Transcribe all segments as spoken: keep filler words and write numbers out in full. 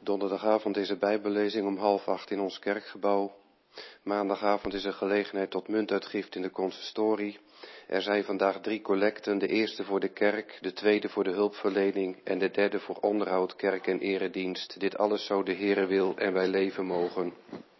Donderdagavond is de Bijbellezing om half acht in ons kerkgebouw. Maandagavond is er gelegenheid tot muntuitgift in de consistorie. Er zijn vandaag drie collecten, de eerste voor de kerk, de tweede voor de hulpverlening en de derde voor onderhoud, kerk en eredienst. Dit alles zo de Heere wil en wij leven mogen.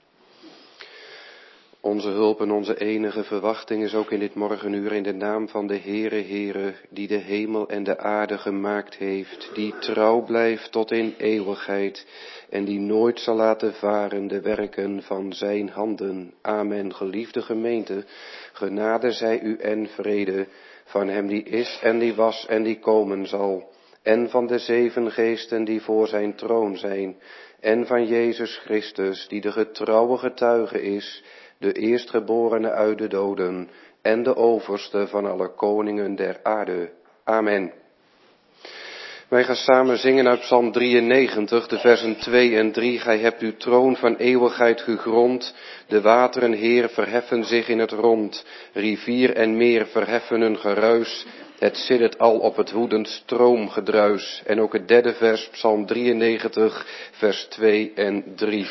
Onze hulp en onze enige verwachting is ook in dit morgenuur in de naam van de Heere, Heere, die de hemel en de aarde gemaakt heeft, die trouw blijft tot in eeuwigheid en die nooit zal laten varen de werken van zijn handen. Amen. Geliefde gemeente, genade zij u en vrede van hem die is en die was en die komen zal, en van de zeven geesten die voor zijn troon zijn, en van Jezus Christus, die de getrouwe getuige is, de eerstgeborene uit de doden en de overste van alle koningen der aarde. Amen. Wij gaan samen zingen uit Psalm drieënnegentig, de versen twee en drie. Gij hebt uw troon van eeuwigheid gegrond, de wateren, Heer, verheffen zich in het rond, rivier en meer verheffen hun geruis, het siddert al op het woedend stroomgedruis. En ook het derde vers, Psalm drieënnegentig, vers twee en drie.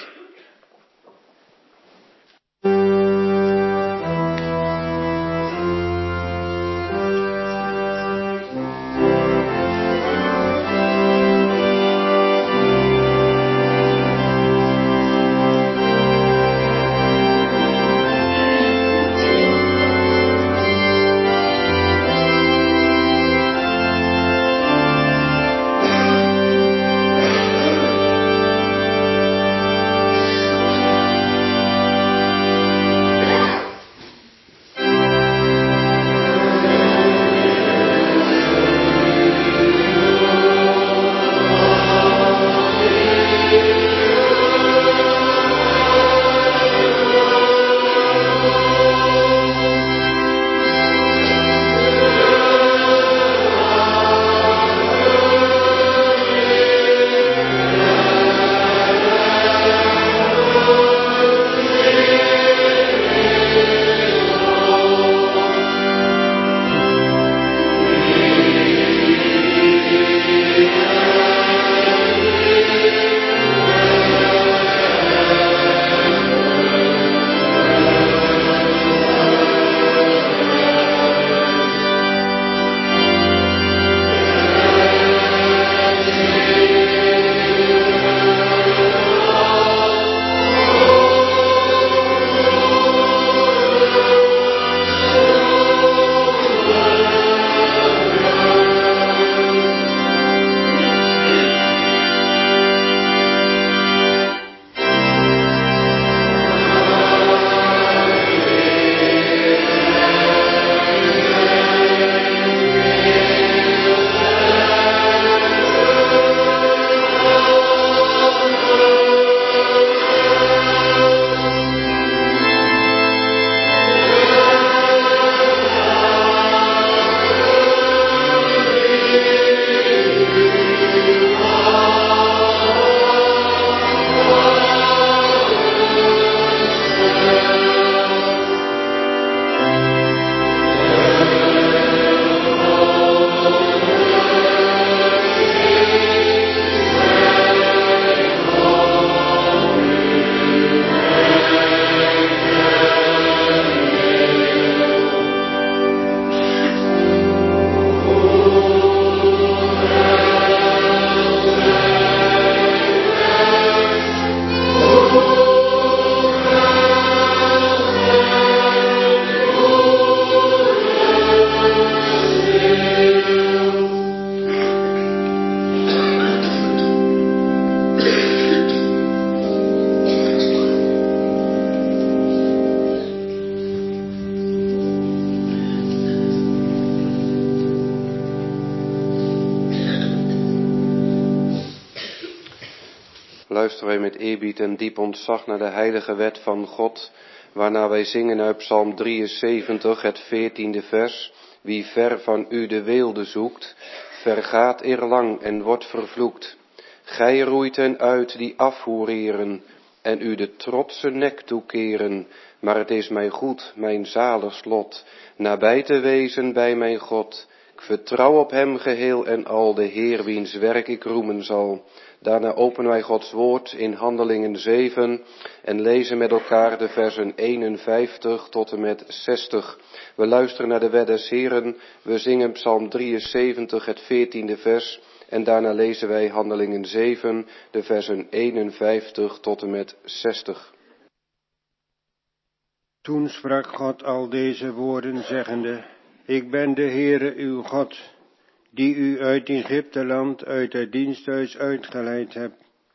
Luisteren wij met eerbied en diep ontzag naar de heilige wet van God, waarna wij zingen uit Psalm drieënzeventig, het veertiende vers. Wie ver van u de weelde zoekt, vergaat eerlang en wordt vervloekt. Gij roeit hen uit die afvoereren en u de trotse nek toekeren. Maar het is mij goed, mijn zalig slot, nabij te wezen bij mijn God. Ik vertrouw op hem geheel en al, de Heer wiens werk ik roemen zal. Daarna openen wij Gods woord in Handelingen zeven en lezen met elkaar de versen eenenvijftig tot en met zestig. We luisteren naar de wet des Heren, we zingen Psalm drieënzeventig, het veertiende vers. En daarna lezen wij Handelingen zeven, de versen eenenvijftig tot en met zestig. Toen sprak God al deze woorden zeggende: Ik ben de Heere uw God, die u uit Egypteland, uit het diensthuis uitgeleid heb.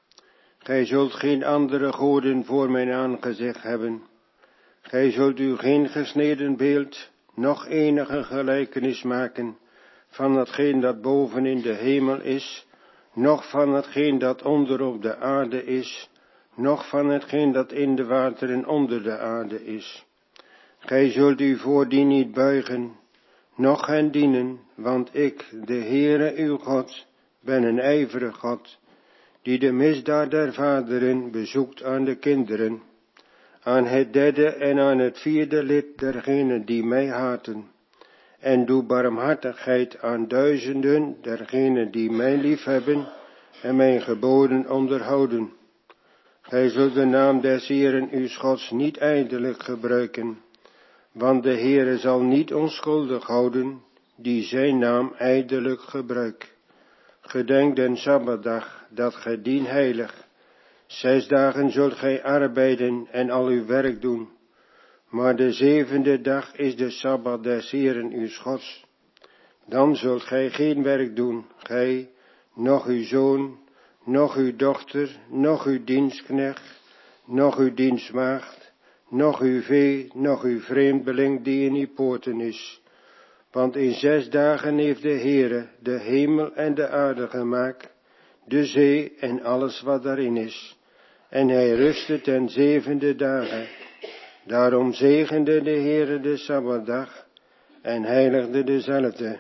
Gij zult geen andere goden voor mijn aangezicht hebben. Gij zult u geen gesneden beeld, noch enige gelijkenis maken van hetgeen dat boven in de hemel is, noch van hetgeen dat onder op de aarde is, noch van hetgeen dat in de wateren onder de aarde is. Gij zult u voor die niet buigen, noch hen dienen, want ik, de Heere uw God, ben een ijverig God, die de misdaad der vaderen bezoekt aan de kinderen, aan het derde en aan het vierde lid dergenen die mij haten, en doe barmhartigheid aan duizenden dergenen die mij liefhebben en mijn geboden onderhouden. Gij zult de naam des Heeren uw Gods niet ijdelijk gebruiken, want de Heere zal niet onschuldig houden die zijn naam ijdelijk gebruikt. Gedenk den Sabbatdag, dat gij dien heilig. Zes dagen zult gij arbeiden en al uw werk doen. Maar de zevende dag is de Sabbat des Heeren uw Gods. Dan zult gij geen werk doen, gij, noch uw zoon, noch uw dochter, noch uw dienstknecht, noch uw dienstmaagd, noch uw vee, noch uw vreemdeling die in uw poorten is. Want in zes dagen heeft de Heere de hemel en de aarde gemaakt, de zee en alles wat daarin is. En hij rustte ten zevende dagen. Daarom zegende de Heere de Sabbatdag en heiligde dezelfde.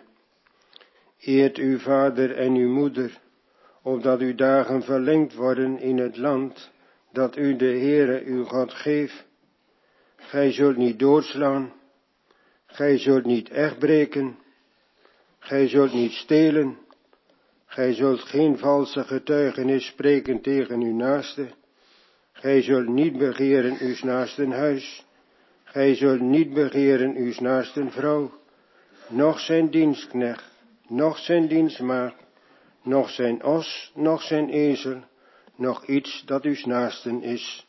Eert uw vader en uw moeder, opdat uw dagen verlengd worden in het land dat u de Heere uw God geeft. Gij zult niet doodslaan, gij zult niet echtbreken, gij zult niet stelen, gij zult geen valse getuigenis spreken tegen uw naaste, gij zult niet begeren uw naasten huis, gij zult niet begeren uw naasten vrouw, noch zijn dienstknecht, noch zijn dienstmaagd, noch zijn os, noch zijn ezel, noch iets dat uw naasten is.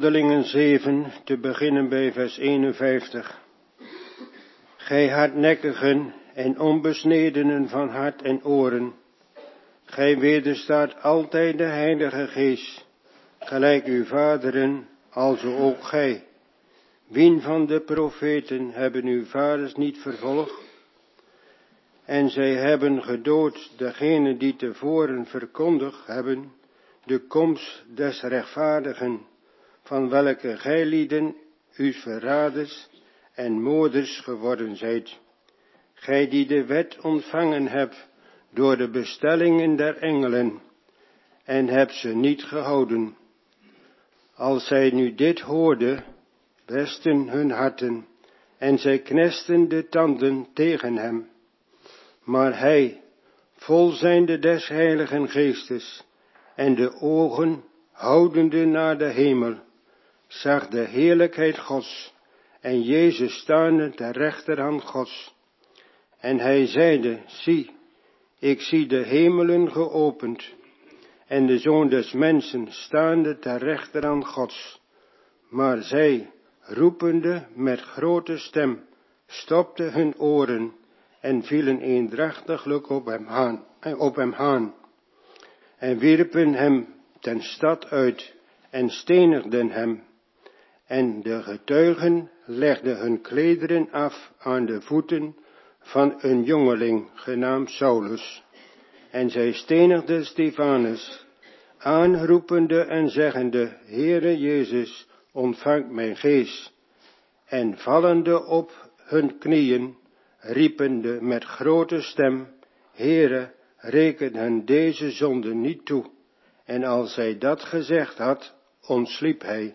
Handelingen zeven, te beginnen bij vers eenenvijftig. Gij hardnekkigen en onbesnedenen van hart en oren, gij wederstaat altijd de Heilige Geest, gelijk uw vaderen, alzo ook gij. Wien van de profeten hebben uw vaders niet vervolgd? En zij hebben gedood degene die tevoren verkondigd hebben, de komst des rechtvaardigen, van welke gij lieden, uw verraders en moorders geworden zijt. Gij die de wet ontvangen hebt door de bestellingen der engelen, en hebt ze niet gehouden. Als zij nu dit hoorden, besten hun harten, en zij knesten de tanden tegen hem. Maar hij, vol zijnde des Heiligen Geestes, en de ogen houdende naar de hemel, zag de heerlijkheid Gods, en Jezus staande ter rechterhand Gods. En hij zeide, zie, ik zie de hemelen geopend, en de Zoon des Mensen staande ter rechterhand Gods. Maar zij, roepende met grote stem, stopten hun oren, en vielen eendrachtiglijk op hem aan, op hem aan, en wierpen hem ten stad uit, en stenigden hem. En de getuigen legden hun klederen af aan de voeten van een jongeling genaamd Saulus. En zij stenigden Stefanus, aanroepende en zeggende, Heere Jezus, ontvang mijn geest. En vallende op hun knieën, riepende met grote stem, Heere, reken hen deze zonde niet toe. En als hij dat gezegd had, ontsliep hij.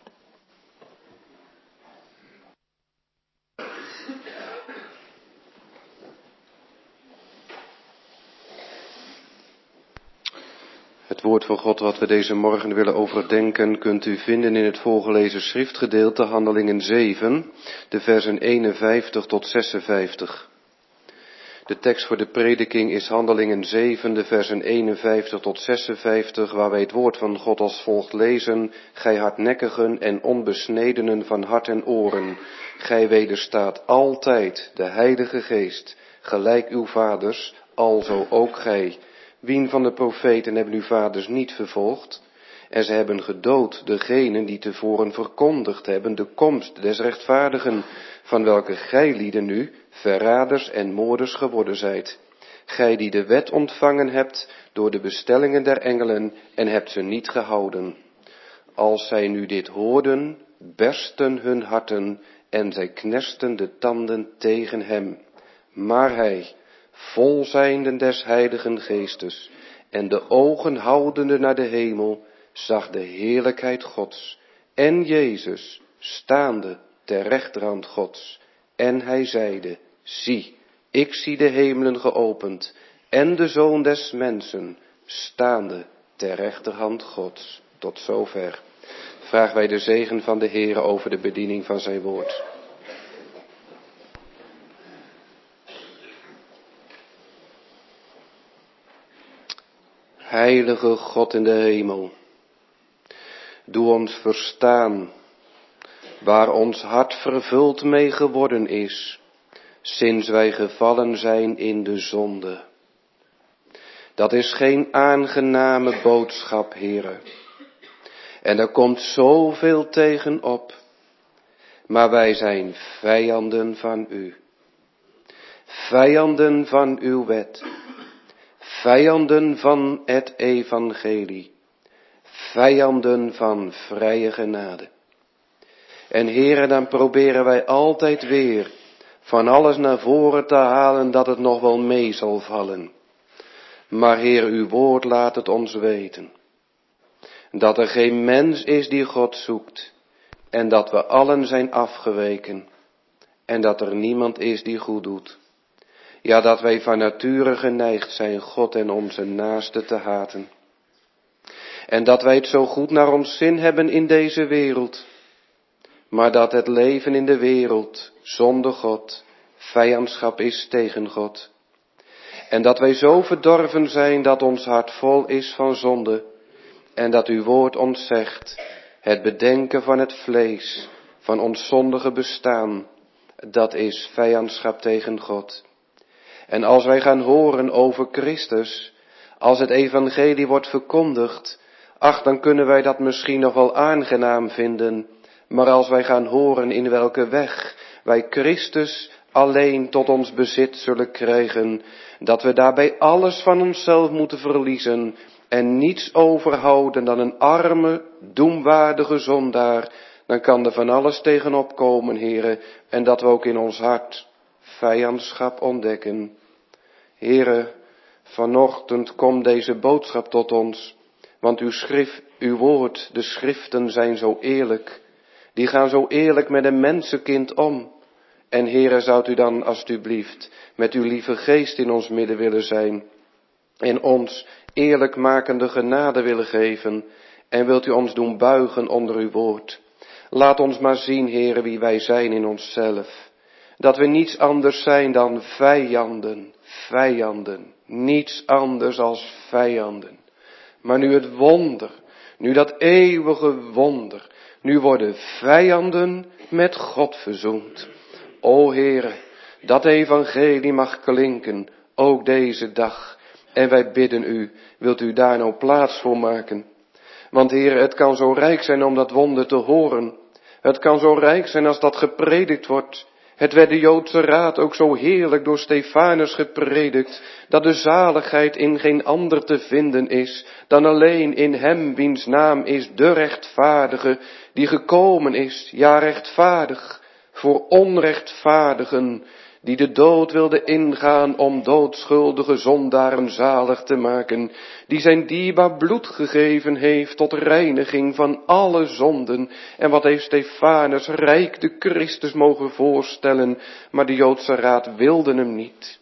Het woord van God wat we deze morgen willen overdenken kunt u vinden in het voorgelezen schriftgedeelte Handelingen zeven, de versen eenenvijftig tot zesenvijftig. De tekst voor de prediking is Handelingen zeven, de versen eenenvijftig tot zesenvijftig, waar wij het woord van God als volgt lezen. Gij hardnekkigen en onbesnedenen van hart en oren, gij wederstaat altijd de Heilige Geest, gelijk uw vaders, alzo ook gij. Wien van de profeten hebben uw vaders niet vervolgd? En ze hebben gedood degenen die tevoren verkondigd hebben de komst des rechtvaardigen, van welke gij lieden nu verraders en moorders geworden zijt. Gij die de wet ontvangen hebt door de bestellingen der engelen en hebt ze niet gehouden. Als zij nu dit hoorden, bersten hun harten en zij knersten de tanden tegen hem. Maar hij, vol zijnde des Heiligen Geestes en de ogen houdende naar de hemel, zag de heerlijkheid Gods en Jezus staande ter rechterhand Gods. En hij zeide, zie, ik zie de hemelen geopend en de Zoon des Mensen staande ter rechterhand Gods. Tot zover. Vragen wij de zegen van de Heere over de bediening van zijn woord. Heilige God in de hemel, doe ons verstaan waar ons hart vervuld mee geworden is, sinds wij gevallen zijn in de zonde. Dat is geen aangename boodschap, Heere. En er komt zoveel tegen op, maar wij zijn vijanden van u. Vijanden van uw wet. Vijanden van het evangelie. Vijanden van vrije genade. En Heere, dan proberen wij altijd weer van alles naar voren te halen dat het nog wel mee zal vallen. Maar Heer, uw woord laat het ons weten. Dat er geen mens is die God zoekt. En dat we allen zijn afgeweken. En dat er niemand is die goed doet. Ja, dat wij van nature geneigd zijn God en onze naaste te haten. En dat wij het zo goed naar ons zin hebben in deze wereld. Maar dat het leven in de wereld zonder God vijandschap is tegen God. En dat wij zo verdorven zijn dat ons hart vol is van zonde. En dat uw woord ons zegt, Het bedenken van het vlees, van ons zondige bestaan, dat is vijandschap tegen God. En als wij gaan horen over Christus, als het evangelie wordt verkondigd, ach, dan kunnen wij dat misschien nog wel aangenaam vinden. Maar als wij gaan horen in welke weg wij Christus alleen tot ons bezit zullen krijgen, dat we daarbij alles van onszelf moeten verliezen en niets overhouden dan een arme, doemwaardige zondaar, dan kan er van alles tegenop komen, Heere, en dat we ook in ons hart vijandschap ontdekken. Heere, vanochtend komt deze boodschap tot ons, want uw schrift, uw woord, de schriften zijn zo eerlijk. Die gaan zo eerlijk met een mensenkind om. En Heere, zou u dan alstublieft met uw lieve geest in ons midden willen zijn en ons eerlijkmakende genade willen geven en wilt u ons doen buigen onder uw woord. Laat ons maar zien, Heere, wie wij zijn in onszelf. Dat we niets anders zijn dan vijanden, vijanden, niets anders als vijanden. Maar nu het wonder, nu dat eeuwige wonder, nu worden vijanden met God verzoend. O Heere, dat evangelie mag klinken, ook deze dag. En wij bidden u, wilt u daar nou plaats voor maken? Want Heere, het kan zo rijk zijn om dat wonder te horen. Het kan zo rijk zijn als dat gepredikt wordt. Het werd de Joodse Raad ook zo heerlijk door Stefanus gepredikt, dat de zaligheid in geen ander te vinden is, dan alleen in hem wiens naam is de rechtvaardige, die gekomen is, ja rechtvaardig, voor onrechtvaardigen, die de dood wilde ingaan om doodschuldige zondaren zalig te maken, die zijn dierbaar bloed gegeven heeft tot reiniging van alle zonden. En wat heeft Stefanus rijk de Christus mogen voorstellen, maar de Joodse Raad wilde hem niet.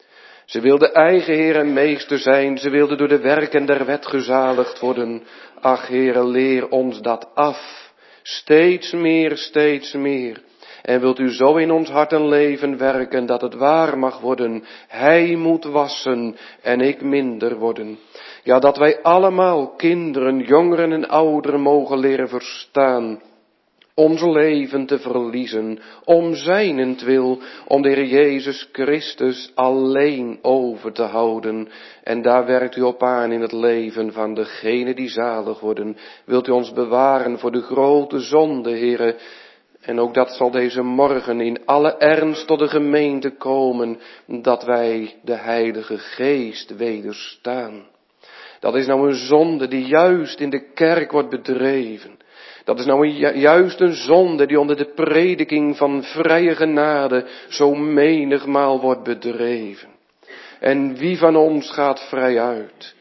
Ze wilden eigen Heer en meester zijn, ze wilden door de werken der wet gezaligd worden. Ach Heere, leer ons dat af, steeds meer, steeds meer. En wilt u zo in ons hart en leven werken dat het waar mag worden. Hij moet wassen en ik minder worden. Ja, dat wij allemaal, kinderen, jongeren en ouderen, mogen leren verstaan. Ons leven te verliezen, om zijnentwil, om de Heer Jezus Christus alleen over te houden. En daar werkt u op aan in het leven van degenen die zalig worden. Wilt u ons bewaren voor de grote zonde, Heere. En ook dat zal deze morgen in alle ernst tot de gemeente komen, dat wij de Heilige Geest wederstaan. Dat is nou een zonde die juist in de kerk wordt bedreven. Dat is nou een, juist een zonde die onder de prediking van vrije genade zo menigmaal wordt bedreven. En wie van ons gaat vrij uit?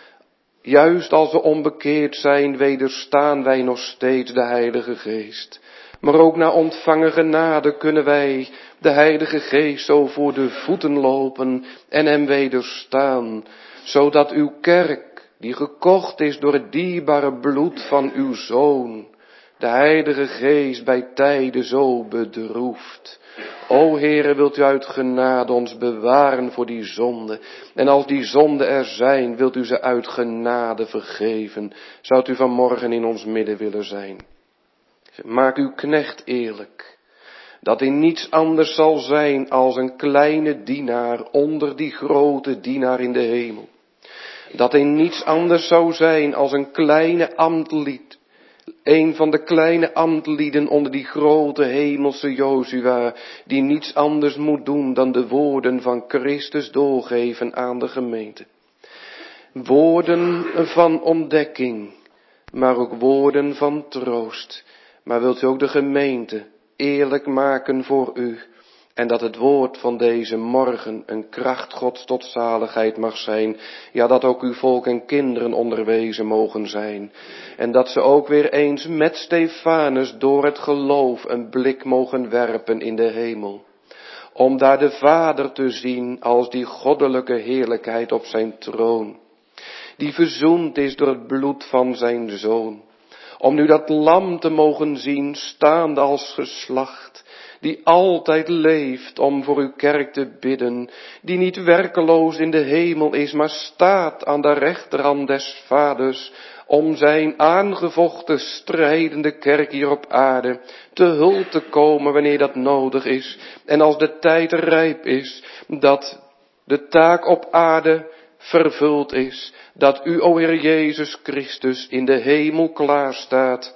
Juist als we onbekeerd zijn, wederstaan wij nog steeds de Heilige Geest. Maar ook na ontvangen genade kunnen wij de Heilige Geest zo voor de voeten lopen en hem wederstaan. Zodat uw kerk, die gekocht is door het dierbare bloed van uw Zoon, de Heilige Geest bij tijden zo bedroeft. O Heere, wilt u uit genade ons bewaren voor die zonde. En als die zonden er zijn, wilt u ze uit genade vergeven. Zoudt u vanmorgen in ons midden willen zijn. Maak uw knecht eerlijk, dat hij niets anders zal zijn als een kleine dienaar onder die grote dienaar in de hemel. Dat hij niets anders zou zijn als een kleine ambtlied, een van de kleine ambtlieden onder die grote hemelse Jozua, die niets anders moet doen dan de woorden van Christus doorgeven aan de gemeente. Woorden van ontdekking, maar ook woorden van troost. Maar wilt u ook de gemeente eerlijk maken voor u. En dat het woord van deze morgen een kracht Gods tot zaligheid mag zijn. Ja, dat ook uw volk en kinderen onderwezen mogen zijn. En dat ze ook weer eens met Stefanus door het geloof een blik mogen werpen in de hemel. Om daar de Vader te zien als die goddelijke heerlijkheid op zijn troon. Die verzoend is door het bloed van zijn Zoon. om nu dat lam te mogen zien, staande als geslacht, die altijd leeft om voor uw kerk te bidden, die niet werkeloos in de hemel is, maar staat aan de rechterhand des Vaders, om zijn aangevochten, strijdende kerk hier op aarde te hulp te komen wanneer dat nodig is. En als de tijd rijp is, dat de taak op aarde vervuld is, dat u, o Heer Jezus Christus, in de hemel klaar staat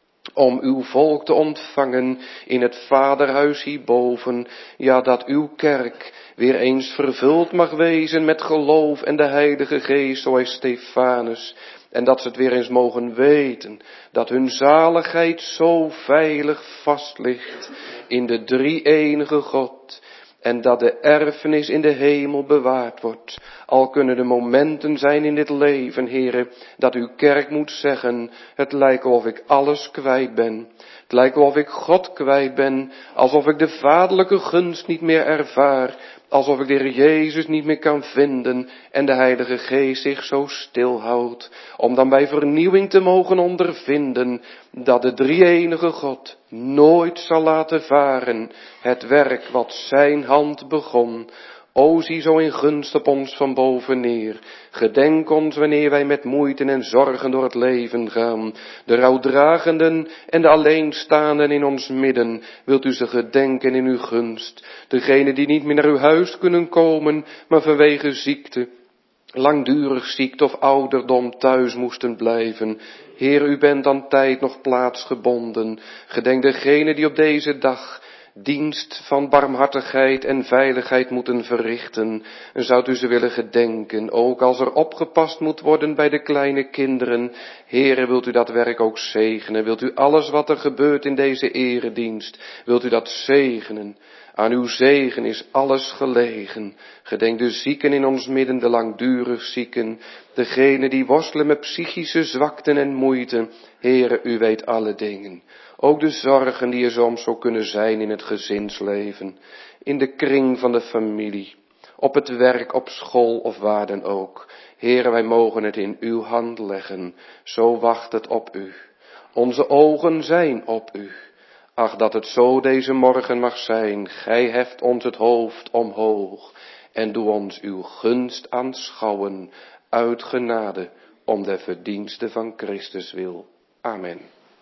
om uw volk te ontvangen in het Vaderhuis hierboven. Ja, dat uw kerk weer eens vervuld mag wezen met geloof en de Heilige Geest, zoals Stefanus. En dat ze het weer eens mogen weten, dat hun zaligheid zo veilig vast ligt in de drie-enige God. En dat de erfenis in de hemel bewaard wordt. Al kunnen er momenten zijn in dit leven, Heere, dat uw kerk moet zeggen, het lijkt of ik alles kwijt ben. Het lijkt of ik God kwijt ben, alsof ik de vaderlijke gunst niet meer ervaar. Alsof ik de Heer Jezus niet meer kan vinden en de Heilige Geest zich zo stilhoudt. Om dan bij vernieuwing te mogen ondervinden dat de drie-enige God nooit zal laten varen het werk wat zijn hand begon. O, zie zo in gunst op ons van boven neer. Gedenk ons wanneer wij met moeite en zorgen door het leven gaan. De rouwdragenden en de alleenstaanden in ons midden, wilt u ze gedenken in uw gunst. Degenen die niet meer naar uw huis kunnen komen, maar vanwege ziekte, langdurig ziekte of ouderdom thuis moesten blijven. Heer, u bent aan tijd nog plaatsgebonden. Gedenk degenen die op deze dag dienst van barmhartigheid en veiligheid moeten verrichten. En zoudt u ze willen gedenken, ook als er opgepast moet worden bij de kleine kinderen. Heere, wilt u dat werk ook zegenen? Wilt u alles wat er gebeurt in deze eredienst, wilt u dat zegenen? Aan uw zegen is alles gelegen. Gedenk de zieken in ons midden, de langdurig zieken, degenen die worstelen met psychische zwakten en moeite. Heere, u weet alle dingen. Ook de zorgen die er soms zo kunnen zijn in het gezinsleven, in de kring van de familie, op het werk, op school of waar dan ook. Heere, wij mogen het in uw hand leggen. Zo wacht het op u. Onze ogen zijn op u. Ach, dat het zo deze morgen mag zijn. Gij heft ons het hoofd omhoog en doe ons uw gunst aanschouwen uit genade om de verdienste van Christus wil. Amen.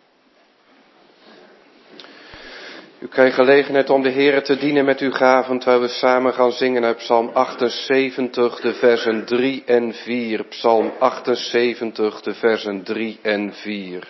U krijgt gelegenheid om de Heere te dienen met uw gaven, terwijl we samen gaan zingen uit Psalm achtenzeventig, de versen drie en vier. Psalm achtenzeventig, de versen drie en vier.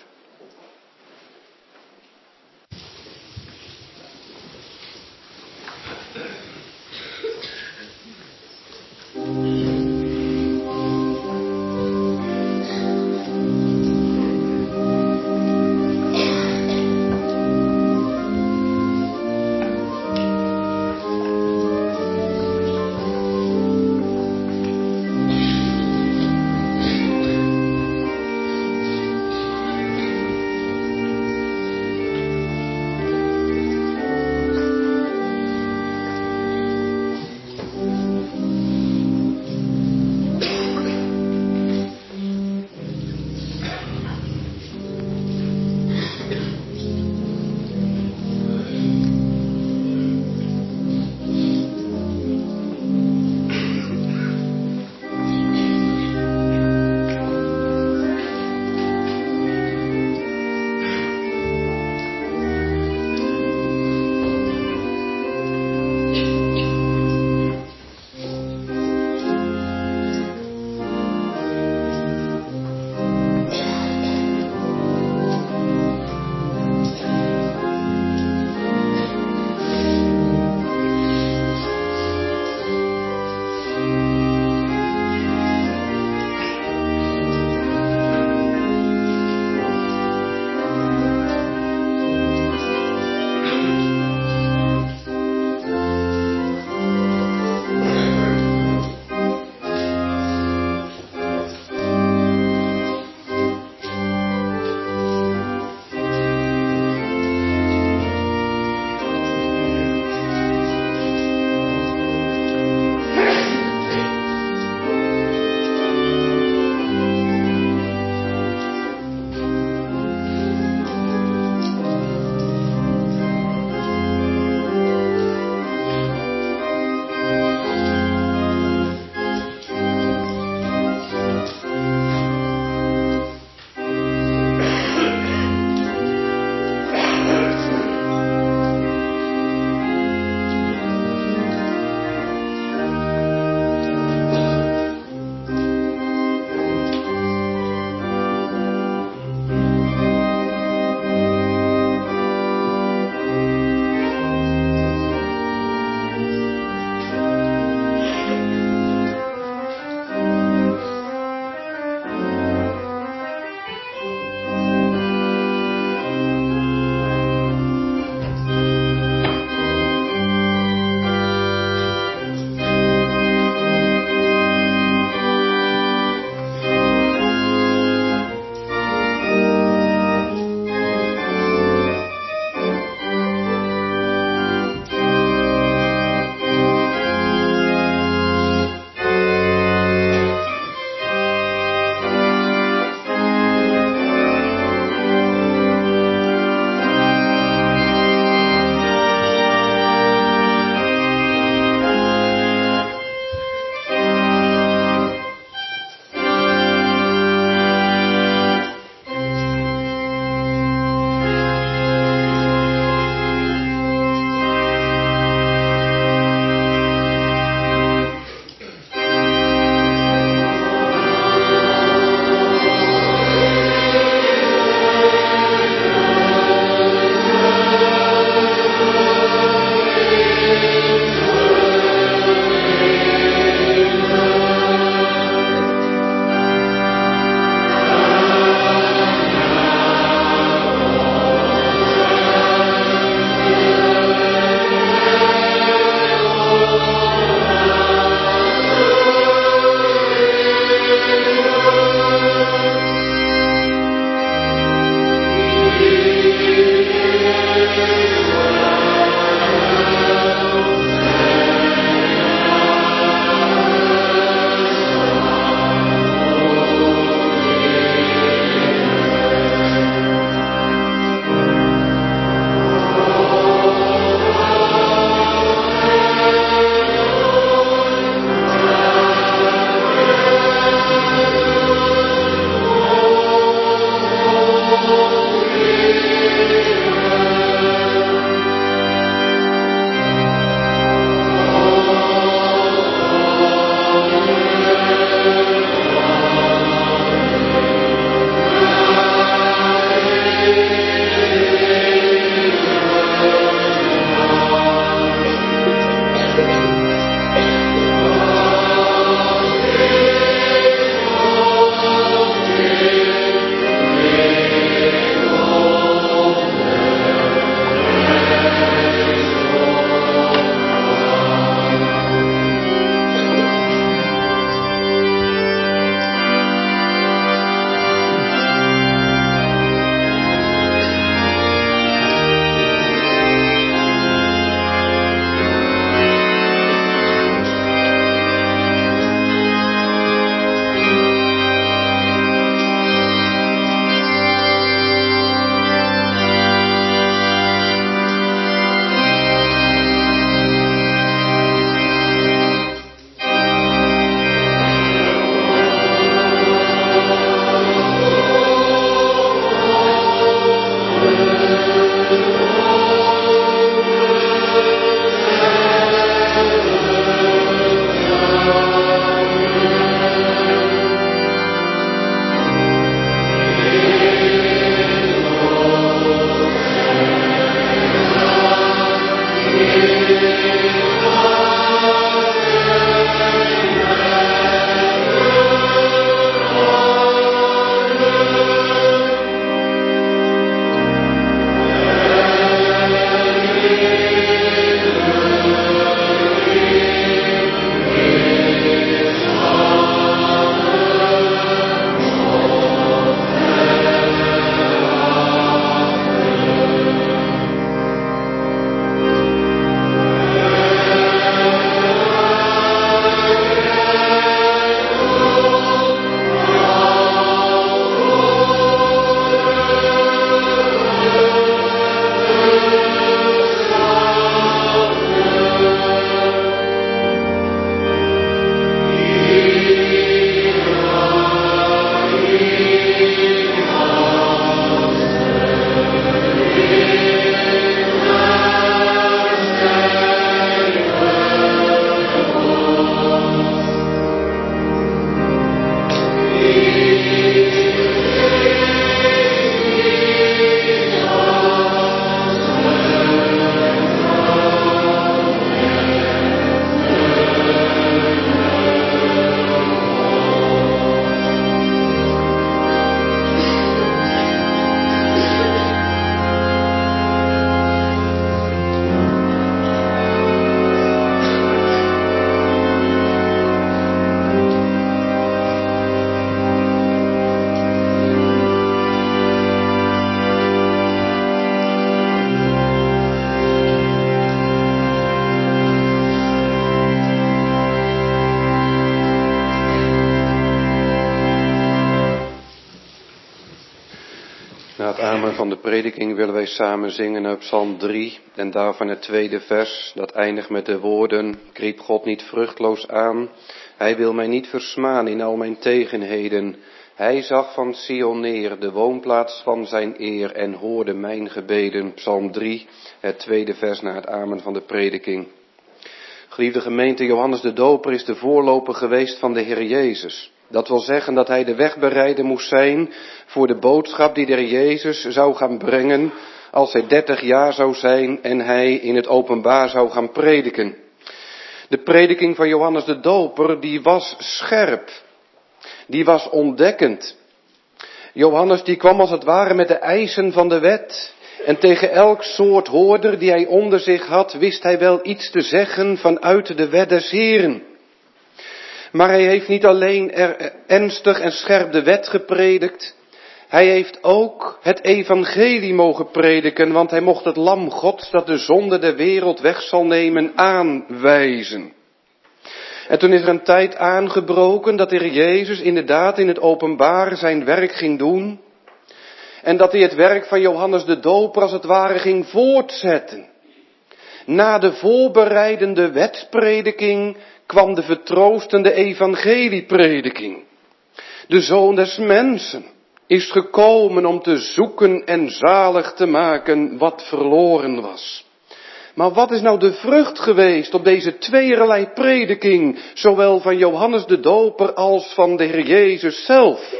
namen van de prediking willen wij samen zingen uit Psalm drie en daarvan het tweede vers, dat eindigt met de woorden: "Ik riep God niet vruchtloos aan, hij wil mij niet versmaan in al mijn tegenheden. Hij zag van Sion neer, de woonplaats van zijn eer, en hoorde mijn gebeden." Psalm drie, het tweede vers na het amen van de prediking. Geliefde gemeente, Johannes de Doper is de voorloper geweest van de Heer Jezus. Dat wil zeggen dat hij de weg bereiden moest zijn voor de boodschap die de Heer Jezus zou gaan brengen als hij dertig jaar zou zijn en hij in het openbaar zou gaan prediken. De prediking van Johannes de Doper, die was scherp. Die was ontdekkend. Johannes die kwam als het ware met de eisen van de wet. En tegen elk soort hoorder die hij onder zich had, wist hij wel iets te zeggen vanuit de wet des Heren. Maar hij heeft niet alleen er ernstig en scherp de wet gepredikt. Hij heeft ook het evangelie mogen prediken, want hij mocht het lam Gods dat de zonde der wereld weg zal nemen aanwijzen. En toen is er een tijd aangebroken dat de Heer Jezus inderdaad in het openbaar zijn werk ging doen. En dat hij het werk van Johannes de Doper als het ware ging voortzetten. Na de voorbereidende wetprediking kwam de vertroostende evangelieprediking. De Zoon des Mensen is gekomen om te zoeken en zalig te maken wat verloren was. Maar wat is nou de vrucht geweest op deze tweeërlei prediking, zowel van Johannes de Doper als van de Heer Jezus zelf?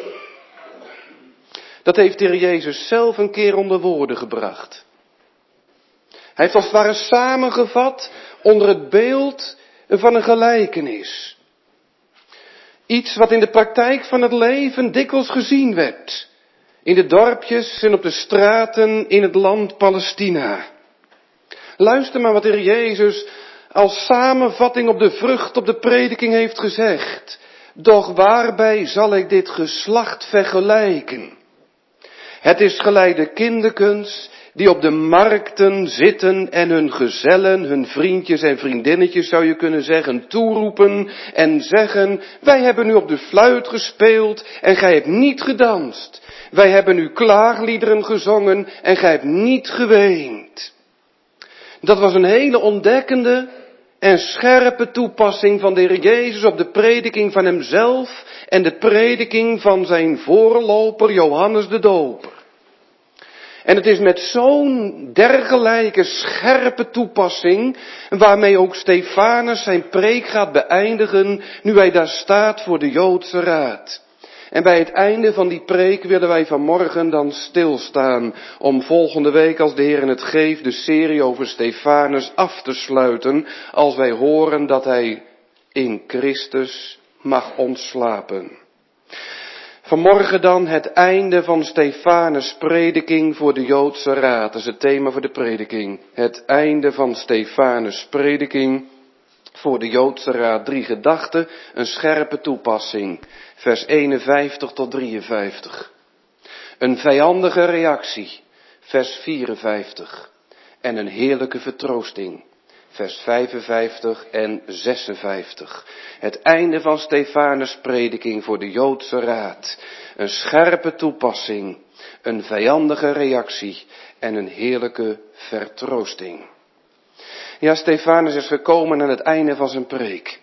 Dat heeft de Heer Jezus zelf een keer onder woorden gebracht. Hij heeft als het ware samengevat onder het beeld van een gelijkenis. Iets wat in de praktijk van het leven dikwijls gezien werd. In de dorpjes en op de straten in het land Palestina. Luister maar wat de Heer Jezus als samenvatting op de vrucht op de prediking heeft gezegd. Doch waarbij zal ik dit geslacht vergelijken? Het is gelijk de kinderkens die op de markten zitten en hun gezellen, hun vriendjes en vriendinnetjes zou je kunnen zeggen, toeroepen en zeggen: wij hebben nu op de fluit gespeeld en gij hebt niet gedanst. Wij hebben nu klaagliederen gezongen en gij hebt niet geweend. Dat was een hele ontdekkende en scherpe toepassing van de Heer Jezus op de prediking van hemzelf en de prediking van zijn voorloper Johannes de Doper. En het is met zo'n dergelijke scherpe toepassing waarmee ook Stefanus zijn preek gaat beëindigen nu hij daar staat voor de Joodse Raad. En bij het einde van die preek willen wij vanmorgen dan stilstaan om volgende week, als de Heer het geeft, de serie over Stefanus af te sluiten, als wij horen dat hij in Christus mag ontslapen. Vanmorgen dan het einde van Stefanus' prediking voor de Joodse Raad. Dat is het thema voor de prediking. Het einde van Stefanus' prediking voor de Joodse Raad. Drie gedachten, een scherpe toepassing. Vers eenenvijftig tot drieënvijftig. Een vijandige reactie. Vers vierenvijftig. En een heerlijke vertroosting. Vers vijfenvijftig en zesenvijftig. Het einde van Stefanus' prediking voor de Joodse Raad. Een scherpe toepassing, een vijandige reactie en een heerlijke vertroosting. Ja, Stefanus is gekomen aan het einde van zijn preek.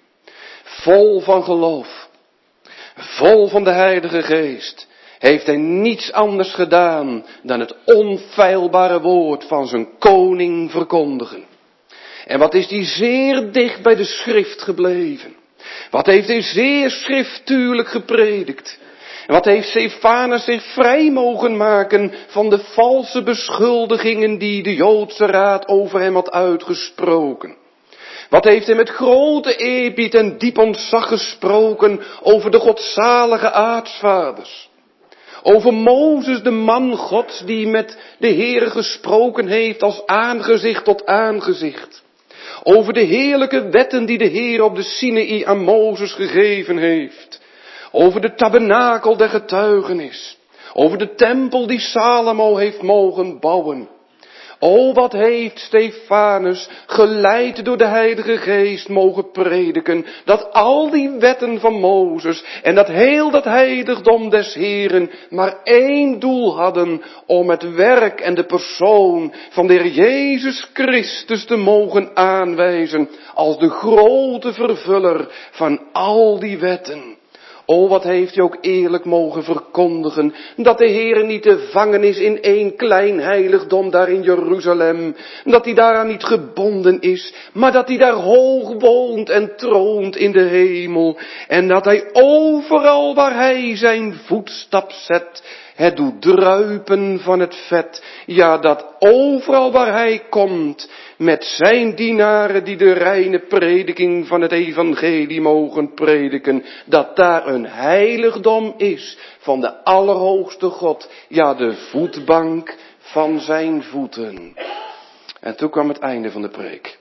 Vol van geloof, vol van de Heilige Geest, heeft hij niets anders gedaan dan het onfeilbare woord van zijn koning verkondigen. En wat is hij zeer dicht bij de schrift gebleven. Wat heeft hij zeer schriftuurlijk gepredikt. En wat heeft Stefanus zich vrij mogen maken van de valse beschuldigingen die de Joodse Raad over hem had uitgesproken. Wat heeft hij met grote eerbied en diep ontzag gesproken over de godzalige aartsvaders. Over Mozes, de man Gods, die met de Heere gesproken heeft als aangezicht tot aangezicht. Over de heerlijke wetten die de Heer op de Sinaï aan Mozes gegeven heeft. Over de tabernakel der getuigenis. Over de tempel die Salomo heeft mogen bouwen. O, wat heeft Stefanus, geleid door de Heilige Geest, mogen prediken, dat al die wetten van Mozes en dat heel dat heiligdom des Heeren maar één doel hadden, om het werk en de persoon van de Heer Jezus Christus te mogen aanwijzen als de grote vervuller van al die wetten. O, wat heeft hij ook eerlijk mogen verkondigen, dat de Heer niet te vangen is in één klein heiligdom daar in Jeruzalem, dat hij daaraan niet gebonden is, maar dat hij daar hoog woont en troont in de hemel, en dat hij overal waar hij zijn voetstap zet, het doet druipen van het vet. Ja, dat overal waar hij komt, met zijn dienaren die de reine prediking van het evangelie mogen prediken, dat daar een heiligdom is van de Allerhoogste God. Ja, de voetbank van zijn voeten. En toen kwam het einde van de preek.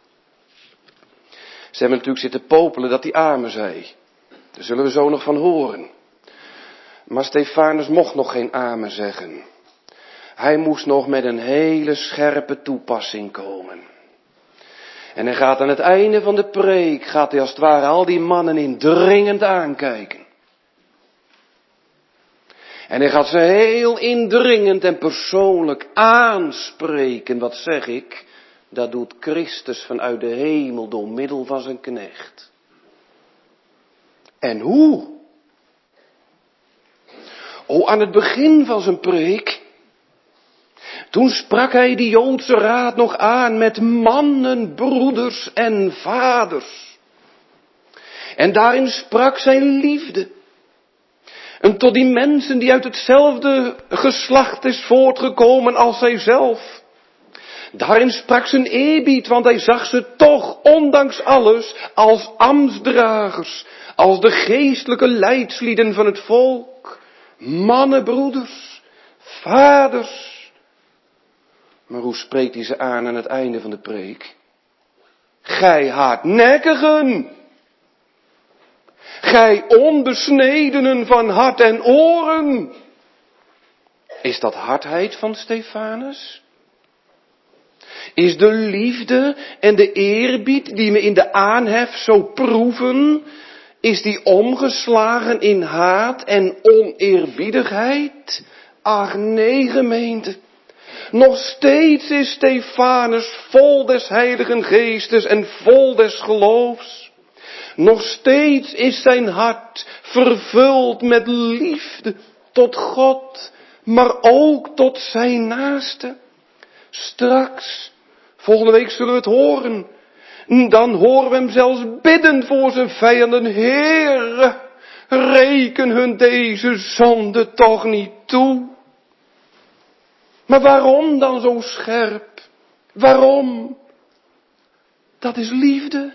Ze hebben natuurlijk zitten popelen dat hij amen zei. Daar zullen we zo nog van horen. Maar Stefanus mocht nog geen amen zeggen. Hij moest nog met een hele scherpe toepassing komen. En hij gaat aan het einde van de preek, gaat hij als het ware al die mannen indringend aankijken. En hij gaat ze heel indringend en persoonlijk aanspreken. Wat zeg ik? Dat doet Christus vanuit de hemel door middel van zijn knecht. En hoe? O, aan het begin van zijn preek, toen sprak hij die Joodse raad nog aan met mannen, broeders en vaders. En daarin sprak zijn liefde. En tot die mensen die uit hetzelfde geslacht is voortgekomen als hij zelf. Daarin sprak zijn eerbied, want hij zag ze toch, ondanks alles, als ambtsdragers, als de geestelijke leidslieden van het volk. Mannen, broeders, vaders. Maar hoe spreekt hij ze aan aan het einde van de preek? Gij hardnekkigen. Gij onbesnedenen van hart en oren. Is dat hardheid van Stefanus? Is de liefde en de eerbied die me in de aanhef zo proeven, is die omgeslagen in haat en oneerbiedigheid? Ach nee, gemeente. Nog steeds is Stefanus vol des Heiligen Geestes en vol des geloofs. Nog steeds is zijn hart vervuld met liefde tot God, maar ook tot zijn naaste. Straks, volgende week zullen we het horen. Dan horen we hem zelfs bidden voor zijn vijanden. Heere, reken hun deze zonde toch niet toe. Maar waarom dan zo scherp? Waarom? Dat is liefde.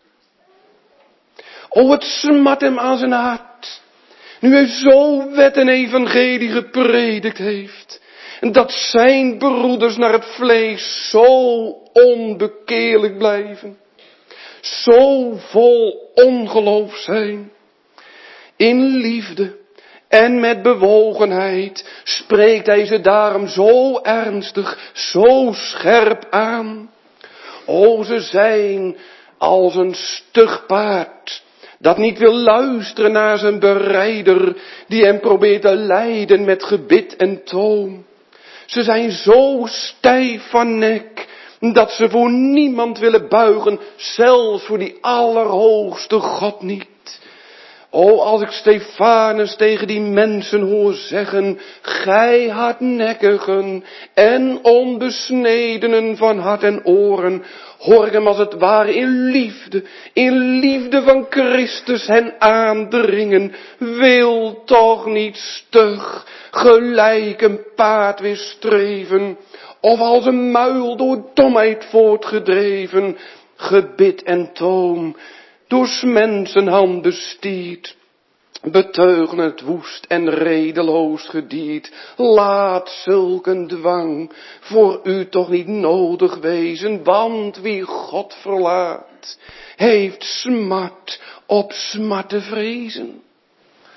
O, het smart hem aan zijn hart. Nu hij zo wet en evangelie gepredikt heeft. En dat zijn broeders naar het vlees zo onbekeerlijk blijven. Zo vol ongeloof zijn. In liefde en met bewogenheid spreekt hij ze daarom zo ernstig, zo scherp aan. O, ze zijn als een stug paard dat niet wil luisteren naar zijn berijder, die hem probeert te leiden met gebit en toon. Ze zijn zo stijf van nek, dat ze voor niemand willen buigen, zelfs voor die allerhoogste God niet. O, als ik Stefanus tegen die mensen hoor zeggen, gij hardnekkigen en onbesnedenen van hart en oren, hoor ik hem als het ware in liefde, in liefde van Christus hen aandringen. Wil toch niet stug, gelijk een paard weer streven, of als een muil door domheid voortgedreven, gebit en toom, door 's mensen hand bestierd, beteugen het woest en redeloos gediert. Laat zulk een dwang voor u toch niet nodig wezen, want wie God verlaat, heeft smart op smart te vrezen.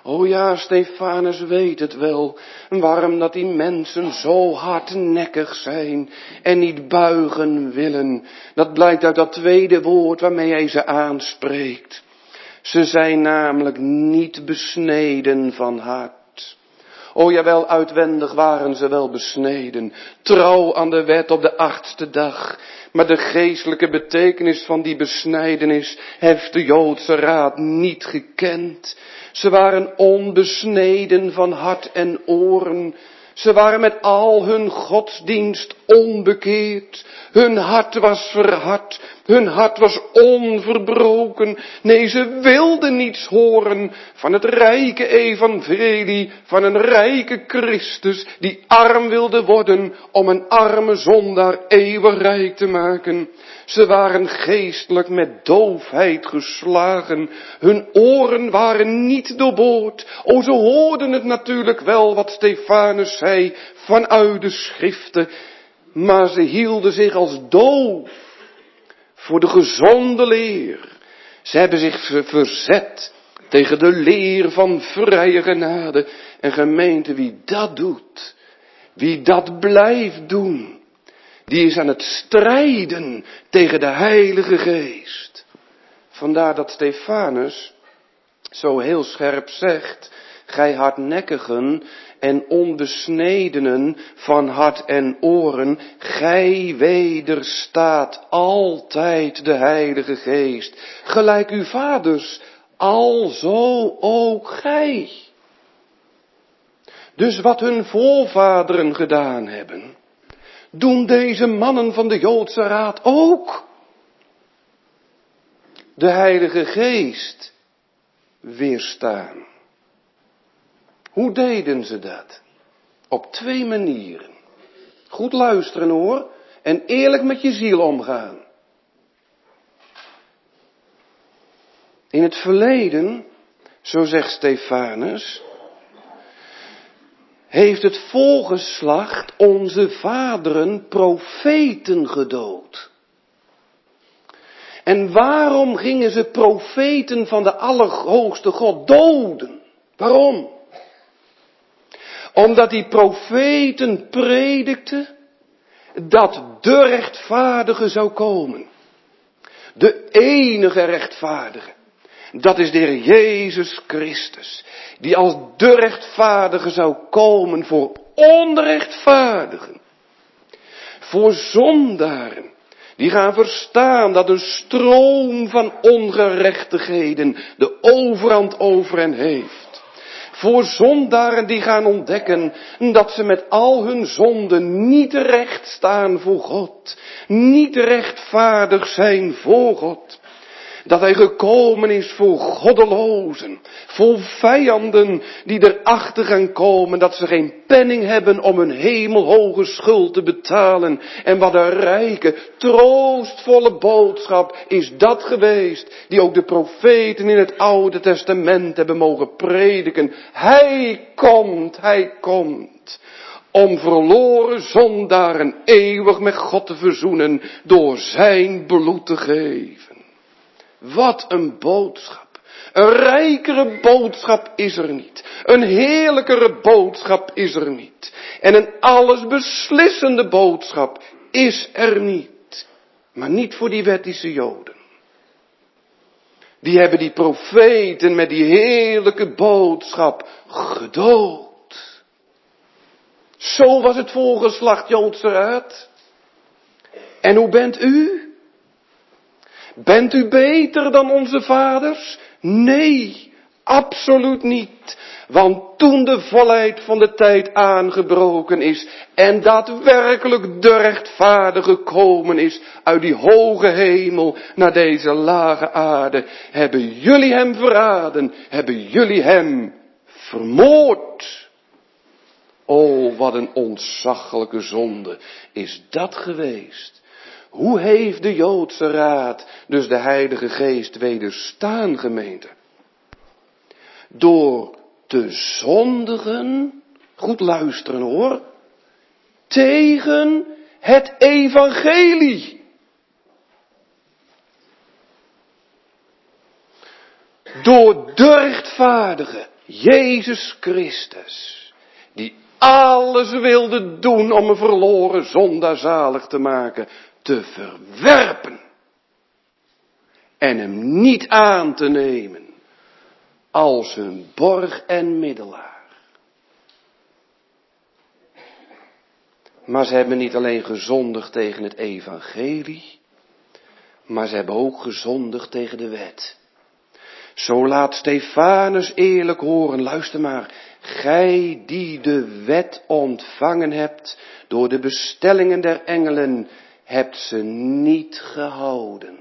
O ja, Stefanus weet het wel, waarom dat die mensen zo hardnekkig zijn en niet buigen willen. Dat blijkt uit dat tweede woord waarmee hij ze aanspreekt. Ze zijn namelijk niet besneden van hart. O jawel, uitwendig waren ze wel besneden, trouw aan de wet op de achtste dag. Maar de geestelijke betekenis van die besnijdenis heeft de Joodse raad niet gekend. Ze waren onbesneden van hart en oren. Ze waren met al hun godsdienst onbekeerd. Hun hart was verhard. Hun hart was onverbroken. Nee, ze wilden niets horen van het rijke evangelie, van een rijke Christus die arm wilde worden om een arme zondaar eeuwig rijk te maken. Ze waren geestelijk met doofheid geslagen. Hun oren waren niet doorboord. O, ze hoorden het natuurlijk wel wat Stefanus zei vanuit de schriften. Maar ze hielden zich als doof voor de gezonde leer. Ze hebben zich verzet tegen de leer van vrije genade. En gemeente, wie dat doet, wie dat blijft doen, die is aan het strijden tegen de Heilige Geest. Vandaar dat Stefanus zo heel scherp zegt: gij hardnekkigen en onbesnedenen van hart en oren, gij wederstaat altijd de Heilige Geest. Gelijk uw vaders, alzo ook gij. Dus wat hun voorvaderen gedaan hebben, doen deze mannen van de Joodse raad ook. De Heilige Geest weerstaan. Hoe deden ze dat? Op twee manieren. Goed luisteren hoor, en eerlijk met je ziel omgaan. In het verleden, zo zegt Stefanus, heeft het volgeslacht onze vaderen profeten gedood. En waarom gingen ze profeten van de Allerhoogste God doden? Waarom? Omdat die profeten predikten dat de rechtvaardige zou komen. De enige rechtvaardige. Dat is de Heer Jezus Christus. Die als de rechtvaardige zou komen voor onrechtvaardigen. Voor zondaren. Die gaan verstaan dat een stroom van ongerechtigheden de overhand over hen heeft. Voor zondaren die gaan ontdekken dat ze met al hun zonden niet recht staan voor God. Niet rechtvaardig zijn voor God. Dat hij gekomen is voor goddelozen, voor vijanden die erachter gaan komen dat ze geen penning hebben om hun hemelhoge schuld te betalen. En wat een rijke, troostvolle boodschap is dat geweest, die ook de profeten in het Oude Testament hebben mogen prediken. Hij komt, hij komt, om verloren zondaren eeuwig met God te verzoenen door zijn bloed te geven. Wat een boodschap. Een rijkere boodschap is er niet. Een heerlijkere boodschap is er niet. En een allesbeslissende boodschap is er niet. Maar niet voor die wettische Joden. Die hebben die profeten met die heerlijke boodschap gedood. Zo was het voorgeslacht Joodse raad. En hoe bent u? Bent u beter dan onze vaders? Nee, absoluut niet. Want toen de volheid van de tijd aangebroken is en daadwerkelijk de rechtvaardige gekomen is uit die hoge hemel naar deze lage aarde, hebben jullie hem verraden, hebben jullie hem vermoord. O, wat een ontzaglijke zonde is dat geweest. Hoe heeft de Joodse raad dus de Heilige Geest wederstaan, gemeente? Door te zondigen, goed luisteren hoor, tegen het evangelie. Door de rechtvaardige, Jezus Christus, die alles wilde doen om een verloren zondaar zalig te maken, te verwerpen en hem niet aan te nemen als een borg en middelaar. Maar ze hebben niet alleen gezondigd tegen het evangelie, maar ze hebben ook gezondigd tegen de wet. Zo laat Stefanus eerlijk horen, luister maar, gij die de wet ontvangen hebt door de bestellingen der engelen, hebt ze niet gehouden.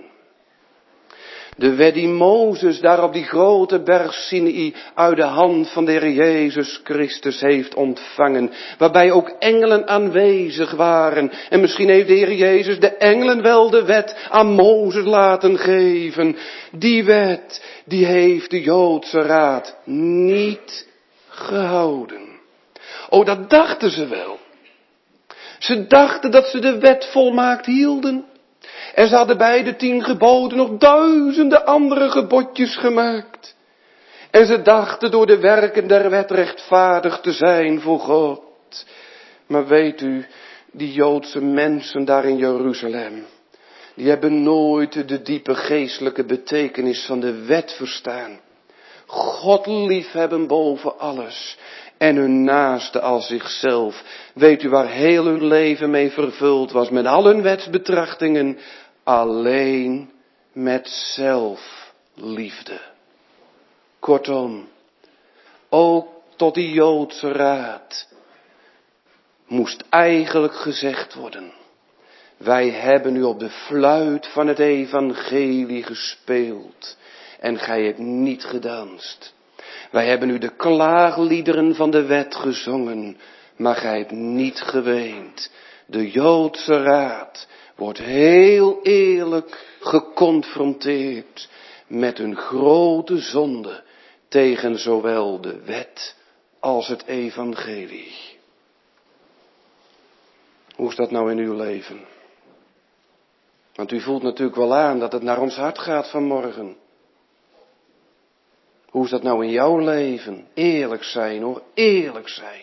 De wet die Mozes daar op die grote berg Sinaï uit de hand van de Heer Jezus Christus heeft ontvangen. Waarbij ook engelen aanwezig waren. En misschien heeft de Heer Jezus de engelen wel de wet aan Mozes laten geven. Die wet, die heeft de Joodse raad niet gehouden. Oh, dat dachten ze wel. Ze dachten dat ze de wet volmaakt hielden. En ze hadden bij de tien geboden nog duizenden andere gebodjes gemaakt. En ze dachten door de werken der wet rechtvaardig te zijn voor God. Maar weet u, die Joodse mensen daar in Jeruzalem, die hebben nooit de diepe geestelijke betekenis van de wet verstaan. God liefhebben boven alles. En hun naaste als zichzelf. Weet u waar heel hun leven mee vervuld was? Met al hun wetsbetrachtingen. Alleen met zelfliefde. Kortom, ook tot die Joodse raad moest eigenlijk gezegd worden. Wij hebben u op de fluit van het evangelie gespeeld. En gij hebt niet gedanst. Wij hebben u de klaagliederen van de wet gezongen, maar gij hebt niet geweend. De Joodse raad wordt heel eerlijk geconfronteerd met een grote zonde tegen zowel de wet als het evangelie. Hoe is dat nou in uw leven? Want u voelt natuurlijk wel aan dat het naar ons hart gaat vanmorgen. Hoe is dat nou in jouw leven? Eerlijk zijn hoor, eerlijk zijn.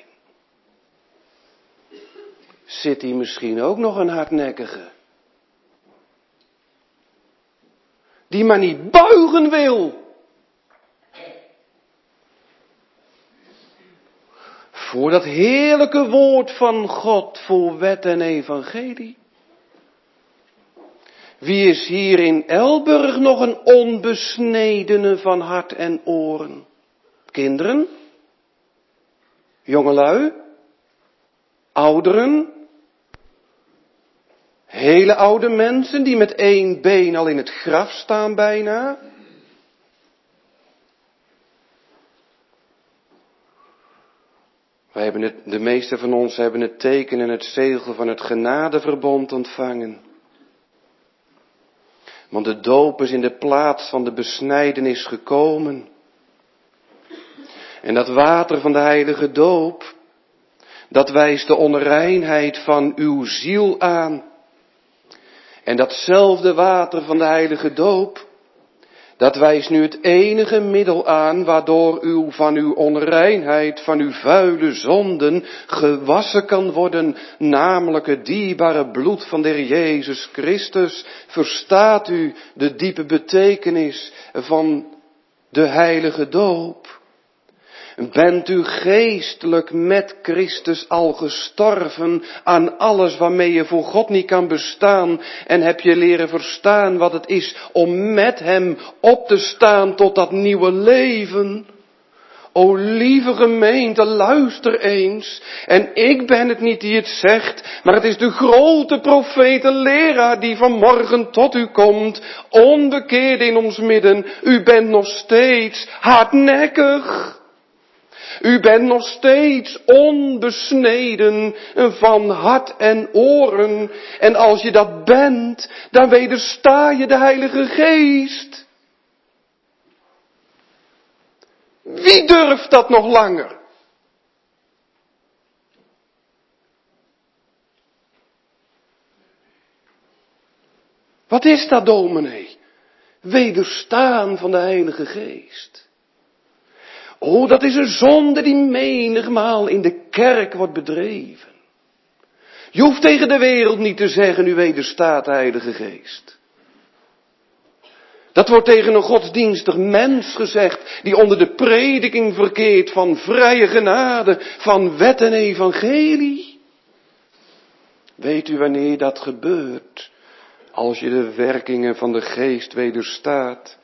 Zit hier misschien ook nog een hardnekkige? Die maar niet buigen wil. Voor dat heerlijke woord van God, voor wet en evangelie. Wie is hier in Elburg nog een onbesnedene van hart en oren? Kinderen? Jongelui? Ouderen? Hele oude mensen die met één been al in het graf staan bijna? Wij hebben het, de meeste van ons hebben het teken en het zegel van het genadeverbond ontvangen. Want de doop is in de plaats van de besnijdenis gekomen. En dat water van de heilige doop, dat wijst de onreinheid van uw ziel aan. En datzelfde water van de heilige doop, dat wijst nu het enige middel aan waardoor u van uw onreinheid, van uw vuile zonden gewassen kan worden, namelijk het dierbare bloed van de Heer Jezus Christus. Verstaat u de diepe betekenis van de heilige doop? Bent u geestelijk met Christus al gestorven aan alles waarmee je voor God niet kan bestaan? En heb je leren verstaan wat het is om met hem op te staan tot dat nieuwe leven? O lieve gemeente, luister eens. En ik ben het niet die het zegt, maar het is de grote profeet en leraar die vanmorgen tot u komt, onbekeerd in ons midden. U bent nog steeds hardnekkig. U bent nog steeds onbesneden van hart en oren. En als je dat bent, dan wedersta je de Heilige Geest. Wie durft dat nog langer? Wat is dat, dominee? Wederstaan van de Heilige Geest. Oh, dat is een zonde die menigmaal in de kerk wordt bedreven. Je hoeft tegen de wereld niet te zeggen, u wederstaat de Heilige Geest. Dat wordt tegen een godsdienstig mens gezegd, die onder de prediking verkeert van vrije genade, van wet en evangelie. Weet u wanneer dat gebeurt? Als je de werkingen van de Geest wederstaat.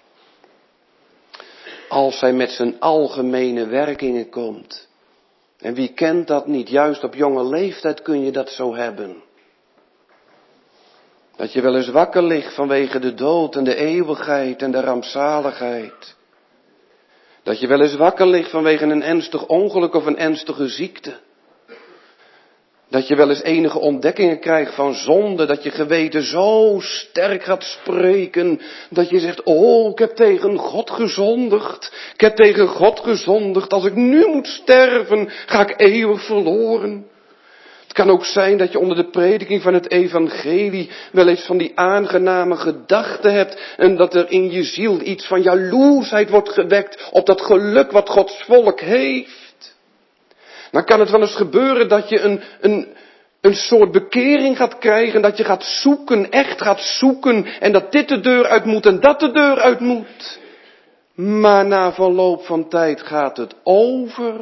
Als hij met zijn algemene werkingen komt. En wie kent dat niet? Juist op jonge leeftijd kun je dat zo hebben. Dat je wel eens wakker ligt vanwege de dood en de eeuwigheid en de rampzaligheid. Dat je wel eens wakker ligt vanwege een ernstig ongeluk of een ernstige ziekte. Dat je wel eens enige ontdekkingen krijgt van zonde, dat je geweten zo sterk gaat spreken, dat je zegt, oh, ik heb tegen God gezondigd, ik heb tegen God gezondigd, als ik nu moet sterven, ga ik eeuwig verloren. Het kan ook zijn dat je onder de prediking van het evangelie wel eens van die aangename gedachten hebt en dat er in je ziel iets van jaloersheid wordt gewekt op dat geluk wat Gods volk heeft. Dan kan het wel eens gebeuren dat je een, een, een soort bekering gaat krijgen, dat je gaat zoeken, echt gaat zoeken en dat dit de deur uit moet en dat de deur uit moet. Maar na verloop van tijd gaat het over.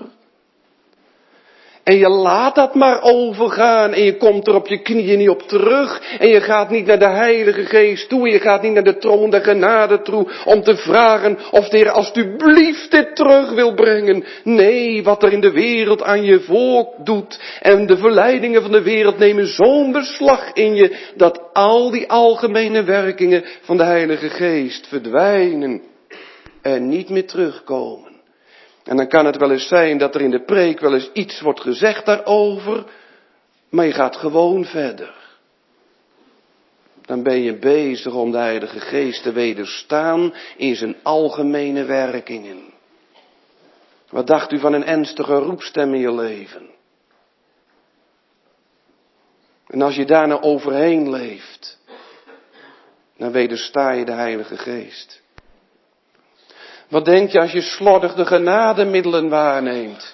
En je laat dat maar overgaan en je komt er op je knieën niet op terug. En je gaat niet naar de Heilige Geest toe en je gaat niet naar de troon der genade toe om te vragen of de Heer alstublieft dit terug wil brengen. Nee, wat er in de wereld aan je volk doet en de verleidingen van de wereld nemen zo'n beslag in je dat al die algemene werkingen van de Heilige Geest verdwijnen en niet meer terugkomen. En dan kan het wel eens zijn dat er in de preek wel eens iets wordt gezegd daarover, maar je gaat gewoon verder. Dan ben je bezig om de Heilige Geest te wederstaan in zijn algemene werkingen. Wat dacht u van een ernstige roepstem in je leven? En als je daar nou overheen leeft, dan wedersta je de Heilige Geest. Wat denk je als je slordig de genademiddelen waarneemt?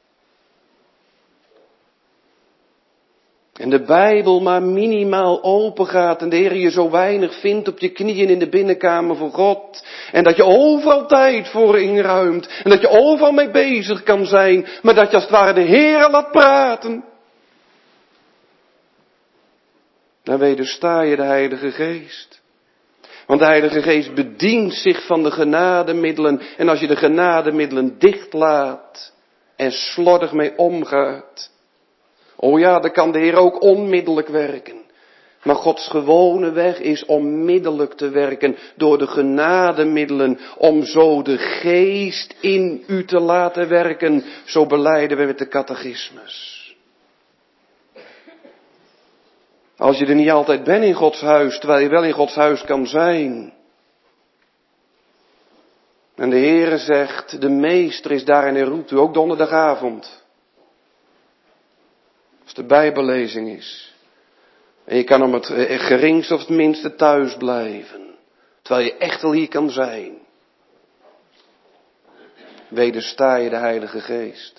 En de Bijbel maar minimaal open gaat en de Heer je zo weinig vindt op je knieën in de binnenkamer van God. En dat je overal tijd voor inruimt en dat je overal mee bezig kan zijn, maar dat je als het ware de Heer laat praten. Dan wedersta je de Heilige Geest. Want de Heilige Geest bedient zich van de genademiddelen. En als je de genademiddelen dichtlaat en slordig mee omgaat. Oh ja, dan kan de Heer ook onmiddellijk werken. Maar Gods gewone weg is onmiddellijk te werken door de genademiddelen. Om zo de Geest in u te laten werken. Zo belijden we met de catechismus. Als je er niet altijd bent in Gods huis, terwijl je wel in Gods huis kan zijn. En de Heere zegt, de meester is daar en hij roept u ook donderdagavond. Als de bijbellezing is. En je kan om het geringst of het minste thuis blijven. Terwijl je echt wel hier kan zijn. Wedersta je de Heilige Geest.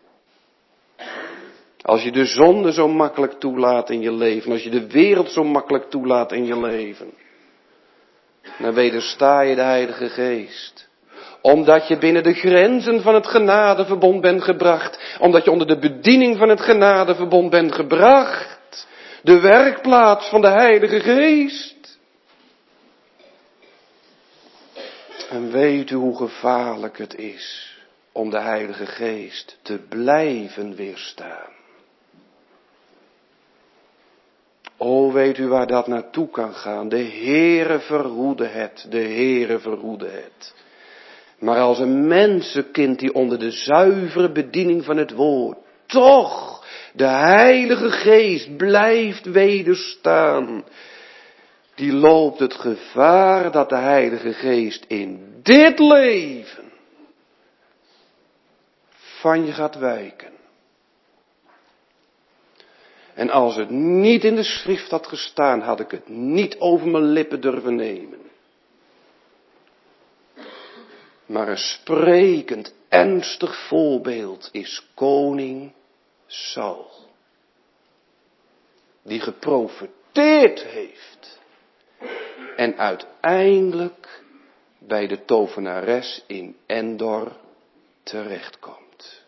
Als je de zonde zo makkelijk toelaat in je leven. Als je de wereld zo makkelijk toelaat in je leven. Dan wedersta je de Heilige Geest. Omdat je binnen de grenzen van het genadeverbond bent gebracht. Omdat je onder de bediening van het genadeverbond bent gebracht. De werkplaats van de Heilige Geest. En weet u hoe gevaarlijk het is om de Heilige Geest te blijven weerstaan. O, weet u waar dat naartoe kan gaan? De Heere verhoede het, de Heere verhoede het. Maar als een mensenkind die onder de zuivere bediening van het woord toch de Heilige Geest blijft wederstaan, die loopt het gevaar dat de Heilige Geest in dit leven van je gaat wijken. En als het niet in de schrift had gestaan, had ik het niet over mijn lippen durven nemen. Maar een sprekend, ernstig voorbeeld is koning Saul. Die geprofeteerd heeft. En uiteindelijk bij de tovenares in Endor terechtkomt.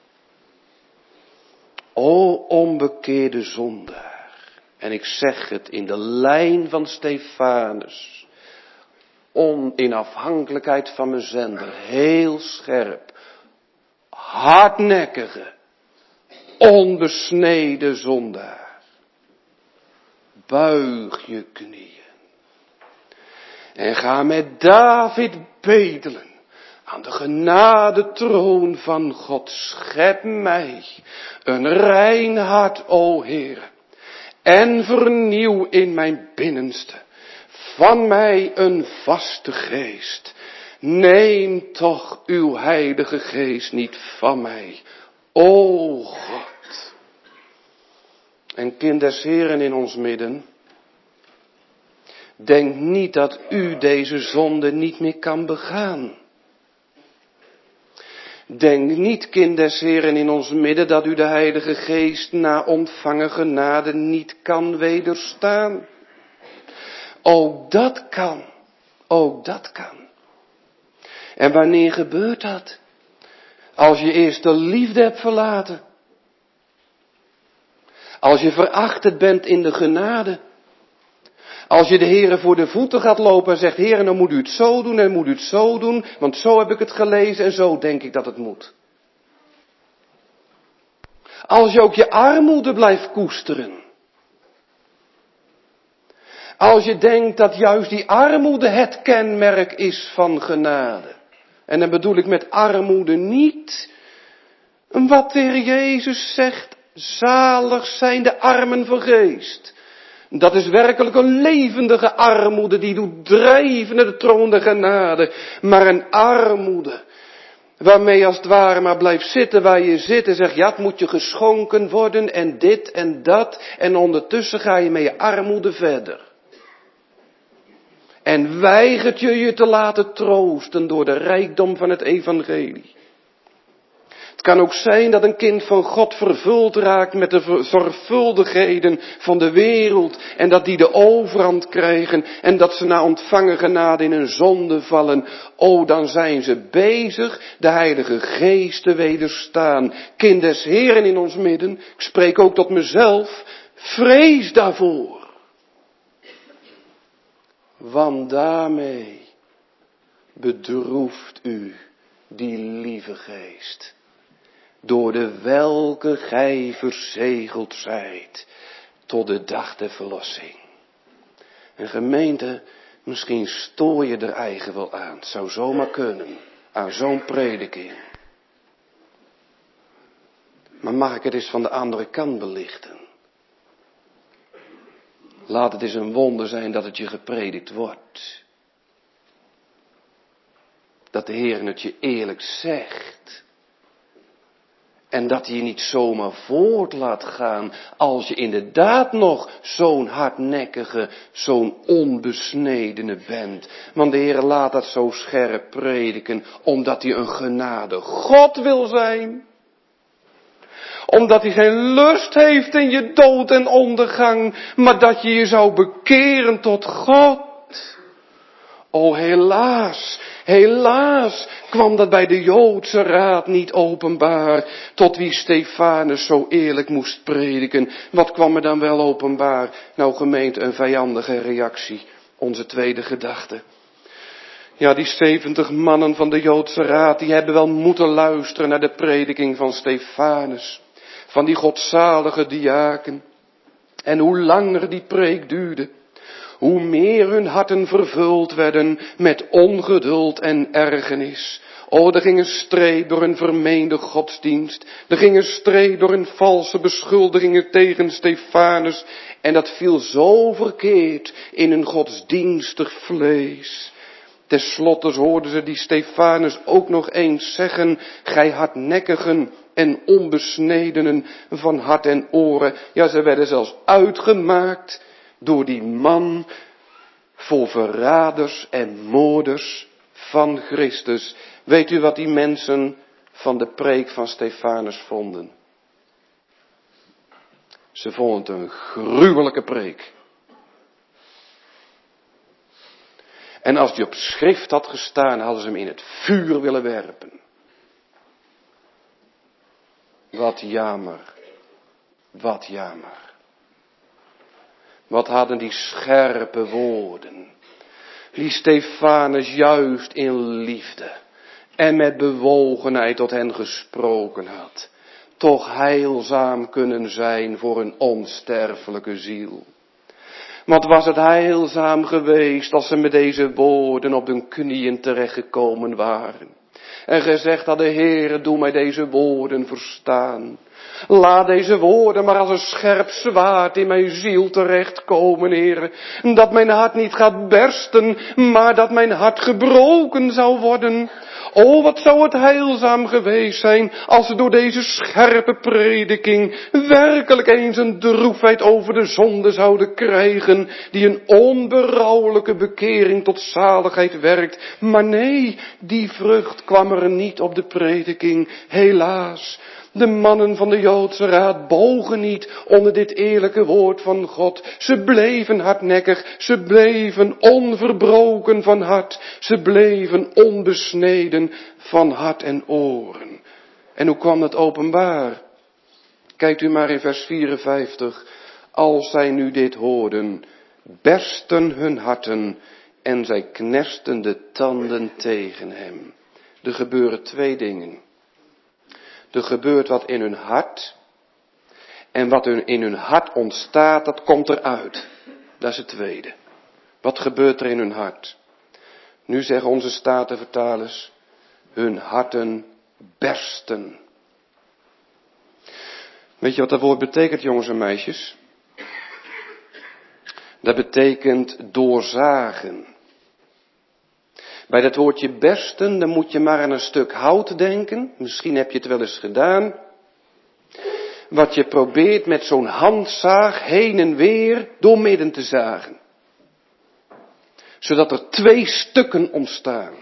O onbekeerde zondaar. En ik zeg het in de lijn van Stefanus. On, in afhankelijkheid van mijn zender. Heel scherp. Hardnekkige. Onbesneden zondaar. Buig je knieën. En ga met David bedelen. Aan de genadetroon van God. Schep mij een rein hart, o Heer. En vernieuw in mijn binnenste. Van mij een vaste geest. Neem toch uw heilige geest niet van mij. O God. En kind des Heren in ons midden. Denk niet dat u deze zonde niet meer kan begaan. Denk niet, kind des Heren in ons midden, dat u de Heilige Geest na ontvangen genade niet kan wederstaan. Ook dat kan. Ook dat kan. En wanneer gebeurt dat? Als je eerst de liefde hebt verlaten. Als je verachterd bent in de genade. Als je de Heere voor de voeten gaat lopen en zegt, Heere, dan moet u het zo doen en moet u het zo doen, want zo heb ik het gelezen en zo denk ik dat het moet. Als je ook je armoede blijft koesteren. Als je denkt dat juist die armoede het kenmerk is van genade. En dan bedoel ik met armoede niet wat de Heer Jezus zegt, zalig zijn de armen van geest. Dat is werkelijk een levendige armoede die doet drijven naar de troon der genade. Maar een armoede waarmee je als het ware maar blijft zitten waar je zit en zegt, ja, het moet je geschonken worden en dit en dat. En ondertussen ga je met je armoede verder. En weigert je je te laten troosten door de rijkdom van het evangelie. Het kan ook zijn dat een kind van God vervuld raakt met de zorgvuldigheden van de wereld. En dat die de overhand krijgen. En dat ze na ontvangen genade in een zonde vallen. O, dan zijn ze bezig de Heilige Geest te wederstaan. Kind des Heren in ons midden. Ik spreek ook tot mezelf. Vrees daarvoor. Want daarmee bedroeft u die lieve Geest. Door de welke gij verzegeld zijt tot de dag der verlossing. En gemeente, misschien stoor je er eigen wel aan. Het zou zomaar kunnen, aan zo'n prediking. Maar mag ik het eens van de andere kant belichten? Laat het eens een wonder zijn dat het je gepredikt wordt. Dat de Heer het je eerlijk zegt. En dat hij je niet zomaar voort laat gaan als je inderdaad nog zo'n hardnekkige, zo'n onbesnedene bent. Want de Heer laat dat zo scherp prediken, omdat hij een genade God wil zijn. Omdat hij geen lust heeft in je dood en ondergang, maar dat je je zou bekeren tot God. O helaas, helaas kwam dat bij de Joodse raad niet openbaar, tot wie Stefanus zo eerlijk moest prediken. Wat kwam er dan wel openbaar? Nou gemeente, een vijandige reactie, onze tweede gedachte. Ja, die zeventig mannen van de Joodse raad, die hebben wel moeten luisteren naar de prediking van Stefanus, van die godzalige diaken. En hoe langer die preek duurde, hoe meer hun harten vervuld werden met ongeduld en ergernis. Oh, er ging een strijd door een vermeende godsdienst. Er ging een strijd door een valse beschuldigingen tegen Stefanus. En dat viel zo verkeerd in hun godsdienstig vlees. Ten slotte hoorden ze die Stefanus ook nog eens zeggen, gij hardnekkigen en onbesnedenen van hart en oren. Ja, ze werden zelfs uitgemaakt door die man voor verraders en moorders van Christus. Weet u wat die mensen van de preek van Stefanus vonden. Ze vonden het een gruwelijke preek. En als die op schrift had gestaan, hadden ze hem in het vuur willen werpen. Wat jammer. Wat jammer. Wat hadden die scherpe woorden. Die Stefanus juist in liefde en met bewogenheid tot hen gesproken had. Toch heilzaam kunnen zijn voor een onsterfelijke ziel. Wat was het heilzaam geweest als ze met deze woorden op hun knieën terechtgekomen waren. En gezegd hadden, Heere, doe mij deze woorden verstaan. Laat deze woorden maar als een scherp zwaard in mijn ziel terechtkomen, Heere. Dat mijn hart niet gaat bersten, maar dat mijn hart gebroken zou worden. O, wat zou het heilzaam geweest zijn als ze door deze scherpe prediking werkelijk eens een droefheid over de zonde zouden krijgen, die een onberouwelijke bekering tot zaligheid werkt. Maar nee, die vrucht kwam er niet op de prediking, helaas. De mannen van de Joodse raad bogen niet onder dit eerlijke woord van God. Ze bleven hardnekkig, ze bleven onverbroken van hart. Ze bleven onbesneden van hart en oren. En hoe kwam dat openbaar? Kijkt u maar in vers vierenvijftig. Als zij nu dit hoorden, bersten hun harten en zij knersten de tanden tegen hem. Er gebeuren twee dingen. Er gebeurt wat in hun hart. En wat in hun hart ontstaat, dat komt eruit. Dat is het tweede. Wat gebeurt er in hun hart? Nu zeggen onze statenvertalers, hun harten bersten. Weet je wat dat woord betekent, jongens en meisjes? Dat betekent doorzagen. Bij dat woordje bersten, dan moet je maar aan een stuk hout denken. Misschien heb je het wel eens gedaan. Wat je probeert met zo'n handzaag heen en weer door midden te zagen. Zodat er twee stukken ontstaan.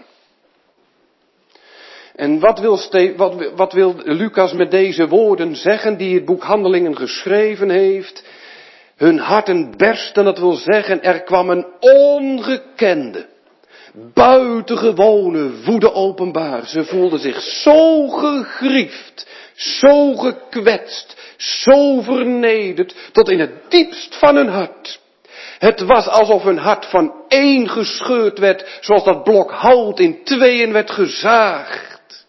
En wat wil, Ste- wat, wat wil Lucas met deze woorden zeggen die het boek Handelingen geschreven heeft? Hun harten bersten, dat wil zeggen, er kwam een ongekende, buitengewone woede openbaar. Ze voelden zich zo gegriefd, zo gekwetst, zo vernederd, tot in het diepst van hun hart. Het was alsof hun hart van één gescheurd werd, zoals dat blok hout in tweeën werd gezaagd.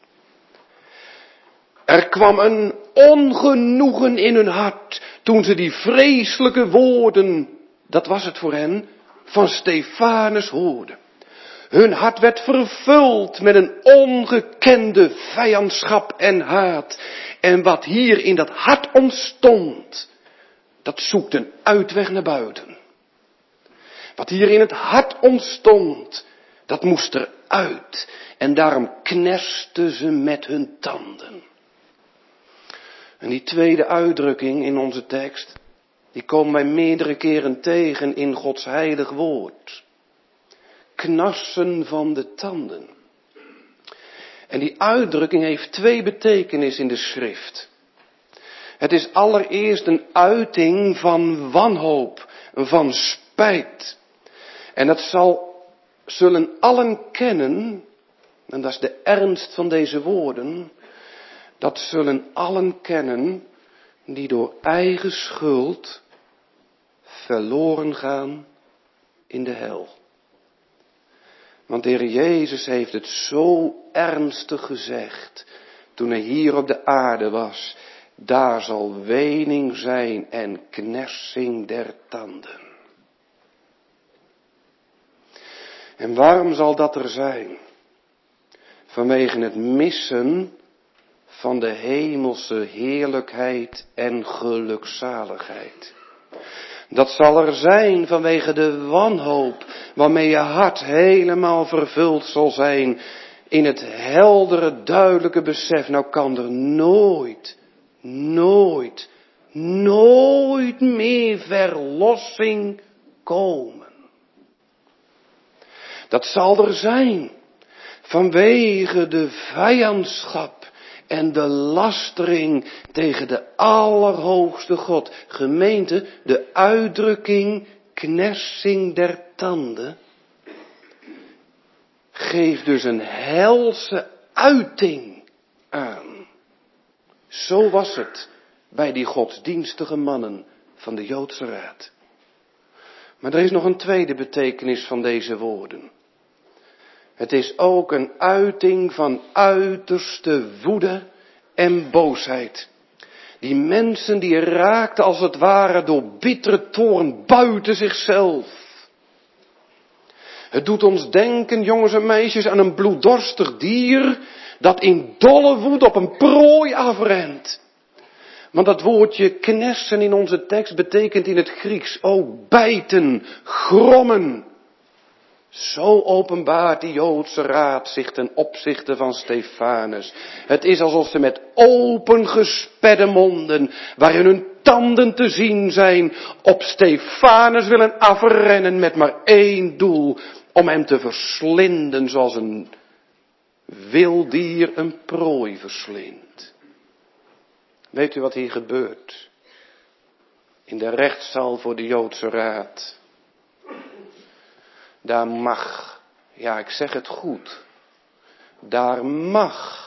Er kwam een ongenoegen in hun hart, toen ze die vreselijke woorden, dat was het voor hen, van Stefanus hoorden. Hun hart werd vervuld met een ongekende vijandschap en haat. En wat hier in dat hart ontstond, dat zoekt een uitweg naar buiten. Wat hier in het hart ontstond, dat moest eruit. En daarom knersten ze met hun tanden. En die tweede uitdrukking in onze tekst, die komen wij meerdere keren tegen in Gods heilig woord. Knarsen van de tanden. En die uitdrukking heeft twee betekenissen in de schrift. Het is allereerst een uiting van wanhoop, van spijt. En dat zal, zullen allen kennen, en dat is de ernst van deze woorden, dat zullen allen kennen die door eigen schuld verloren gaan in de hel. Want de Heer Jezus heeft het zo ernstig gezegd, toen hij hier op de aarde was, daar zal wening zijn en knersing der tanden. En waarom zal dat er zijn? Vanwege het missen van de hemelse heerlijkheid en gelukzaligheid. Dat zal er zijn vanwege de wanhoop waarmee je hart helemaal vervuld zal zijn in het heldere, duidelijke besef. Nou kan er nooit, nooit, nooit meer verlossing komen. Dat zal er zijn vanwege de vijandschap en de lastering tegen de Allerhoogste God. Gemeente, de uitdrukking knersing der tanden geeft dus een helse uiting aan. Zo was het bij die godsdienstige mannen van de Joodse Raad. Maar er is nog een tweede betekenis van deze woorden. Het is ook een uiting van uiterste woede en boosheid. Die mensen die raakten als het ware door bittere toorn buiten zichzelf. Het doet ons denken, jongens en meisjes, aan een bloeddorstig dier dat in dolle woede op een prooi afrent. Want dat woordje knessen in onze tekst betekent in het Grieks ook bijten, grommen. Zo openbaart die Joodse Raad zich ten opzichte van Stefanus. Het is alsof ze met opengesperde monden, waarin hun tanden te zien zijn, op Stefanus willen afrennen met maar één doel, om hem te verslinden zoals een wild dier een prooi verslindt. Weet u wat hier gebeurt? In de rechtszaal voor de Joodse Raad. Daar mag, ja ik zeg het goed, daar mag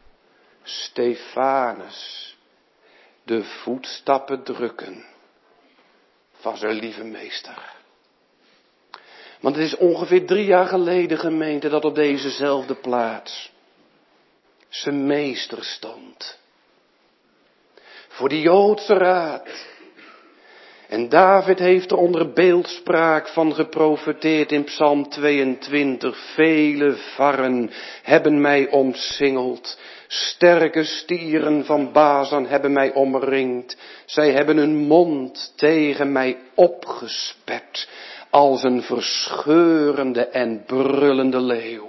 Stefanus de voetstappen drukken van zijn lieve meester. Want het is ongeveer drie jaar geleden, gemeente, dat op dezezelfde plaats zijn meester stond. Voor de Joodse Raad. En David heeft er onder beeldspraak van geprofeteerd in Psalm tweeëntwintig. Vele varren hebben mij omsingeld. Sterke stieren van Bazan hebben mij omringd. Zij hebben hun mond tegen mij opgesperd. Als een verscheurende en brullende leeuw.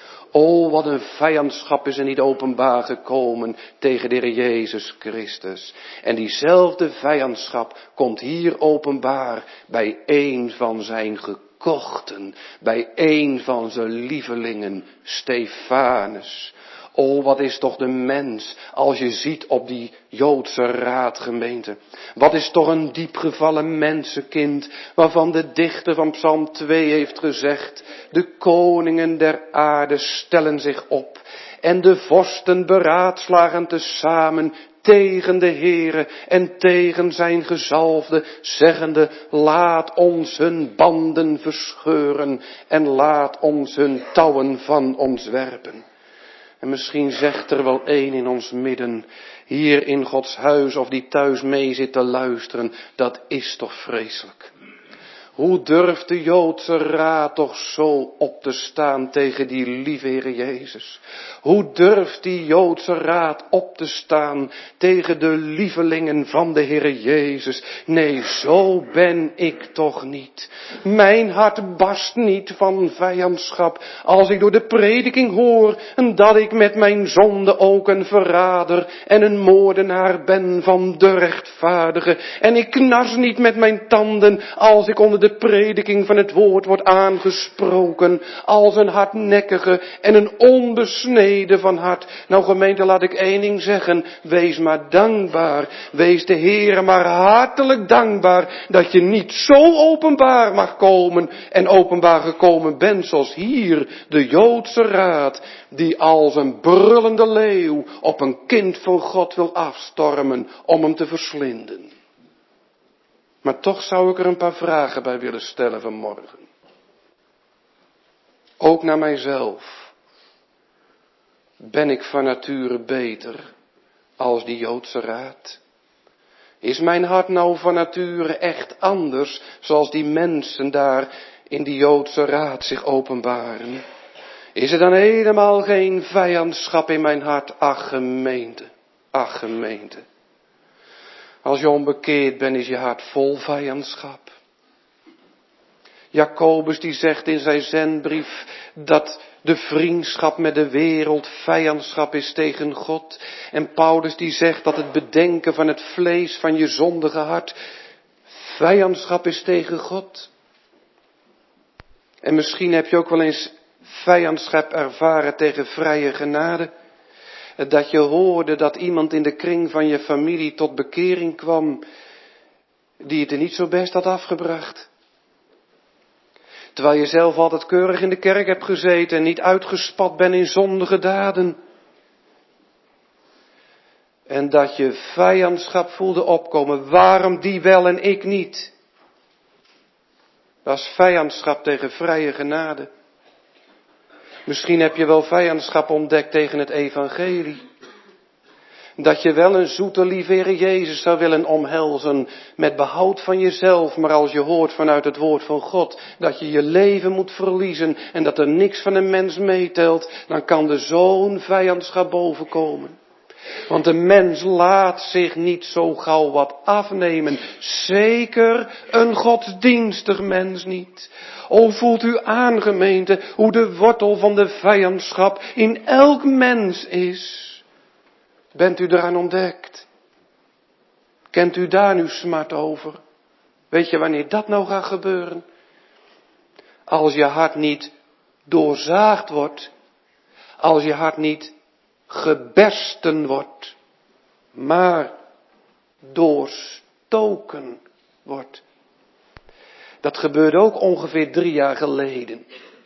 O, wat een vijandschap is er niet openbaar gekomen tegen de Heer Jezus Christus. En diezelfde vijandschap komt hier openbaar bij een van zijn gekochten, bij een van zijn lievelingen, Stefanus. O, wat is toch de mens, als je ziet op die Joodse raadgemeente. Wat is toch een diepgevallen mensenkind, waarvan de dichter van Psalm twee heeft gezegd, de koningen der aarde stellen zich op en de vorsten beraadslagen tezamen tegen de Heere en tegen zijn gezalfde, zeggende, laat ons hun banden verscheuren en laat ons hun touwen van ons werpen. En misschien zegt er wel één in ons midden, hier in Gods huis of die thuis mee zit te luisteren, dat is toch vreselijk. Hoe durft de Joodse Raad toch zo op te staan tegen die lieve Heer Jezus? Hoe durft die Joodse Raad op te staan tegen de lievelingen van de Heer Jezus? Nee, zo ben ik toch niet. Mijn hart barst niet van vijandschap als ik door de prediking hoor dat ik met mijn zonde ook een verrader en een moordenaar ben van de rechtvaardige. En ik knars niet met mijn tanden als ik onder de prediking van het woord wordt aangesproken als een hardnekkige en een onbesneden van hart. Nou gemeente, laat ik één ding zeggen, wees maar dankbaar, wees de Heere maar hartelijk dankbaar dat je niet zo openbaar mag komen en openbaar gekomen bent zoals hier de Joodse Raad, die als een brullende leeuw op een kind van God wil afstormen om hem te verslinden. Maar toch zou ik er een paar vragen bij willen stellen vanmorgen. Ook naar mijzelf. Ben ik van nature beter als die Joodse Raad? Is mijn hart nou van nature echt anders zoals die mensen daar in die Joodse Raad zich openbaren? Is er dan helemaal geen vijandschap in mijn hart? Ach gemeente, ach gemeente. Als je onbekeerd bent, is je hart vol vijandschap. Jacobus die zegt in zijn zendbrief dat de vriendschap met de wereld vijandschap is tegen God. En Paulus die zegt dat het bedenken van het vlees van je zondige hart vijandschap is tegen God. En misschien heb je ook wel eens vijandschap ervaren tegen vrije genade. Dat je hoorde dat iemand in de kring van je familie tot bekering kwam, die het er niet zo best had afgebracht. Terwijl je zelf altijd keurig in de kerk hebt gezeten en niet uitgespat bent in zondige daden. En dat je vijandschap voelde opkomen. Waarom die wel en ik niet? Dat is vijandschap tegen vrije genade. Misschien heb je wel vijandschap ontdekt tegen het evangelie. Dat je wel een zoete lieve Heer Jezus zou willen omhelzen met behoud van jezelf. Maar als je hoort vanuit het woord van God dat je je leven moet verliezen en dat er niks van een mens meetelt, dan kan er zo'n vijandschap bovenkomen. Want de mens laat zich niet zo gauw wat afnemen. Zeker een godsdienstig mens niet. O, voelt u aan, gemeente, hoe de wortel van de vijandschap in elk mens is. Bent u eraan ontdekt? Kent u daar nu smart over? Weet je wanneer dat nou gaat gebeuren? Als je hart niet doorzaagd wordt. Als je hart niet gebersten wordt. Maar doorstoken wordt. Dat gebeurde ook ongeveer drie jaar geleden.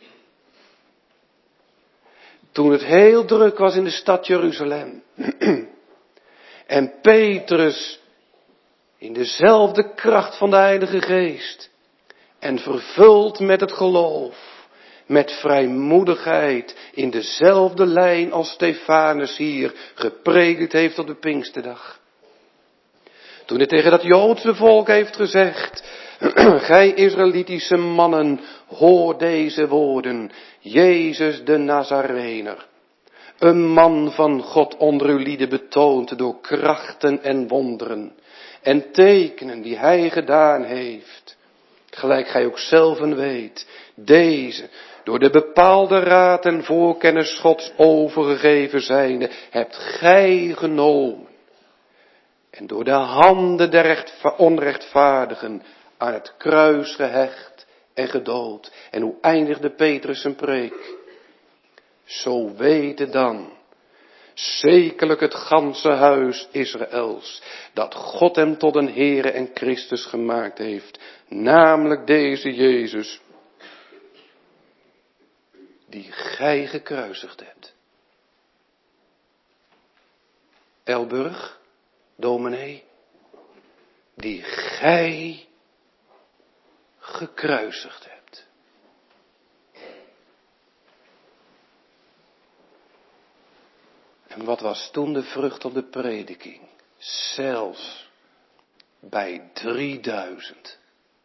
Toen het heel druk was in de stad Jeruzalem. En Petrus in dezelfde kracht van de Heilige Geest. En vervuld met het geloof. Met vrijmoedigheid in dezelfde lijn als Stefanus hier gepredikt heeft op de Pinksterdag. Toen hij tegen dat Joodse volk heeft gezegd: gij Israëlitische mannen, hoor deze woorden. Jezus de Nazarener, een man van God onder uw lieden betoond door krachten en wonderen en tekenen die hij gedaan heeft. Gelijk gij ook zelven weet, deze door de bepaalde raad en voorkennis Gods overgegeven zijnde, hebt gij genomen. En door de handen der onrechtvaardigen aan het kruis gehecht en gedood. En hoe eindigde Petrus zijn preek? Zo weten dan, zekerlijk het ganse huis Israëls, dat God hem tot een Heere en Christus gemaakt heeft. Namelijk deze Jezus, die gij gekruisigd hebt. Elburg, dominee, die gij gekruisigd hebt. En wat was toen de vrucht op de prediking? Zelfs bij drieduizend.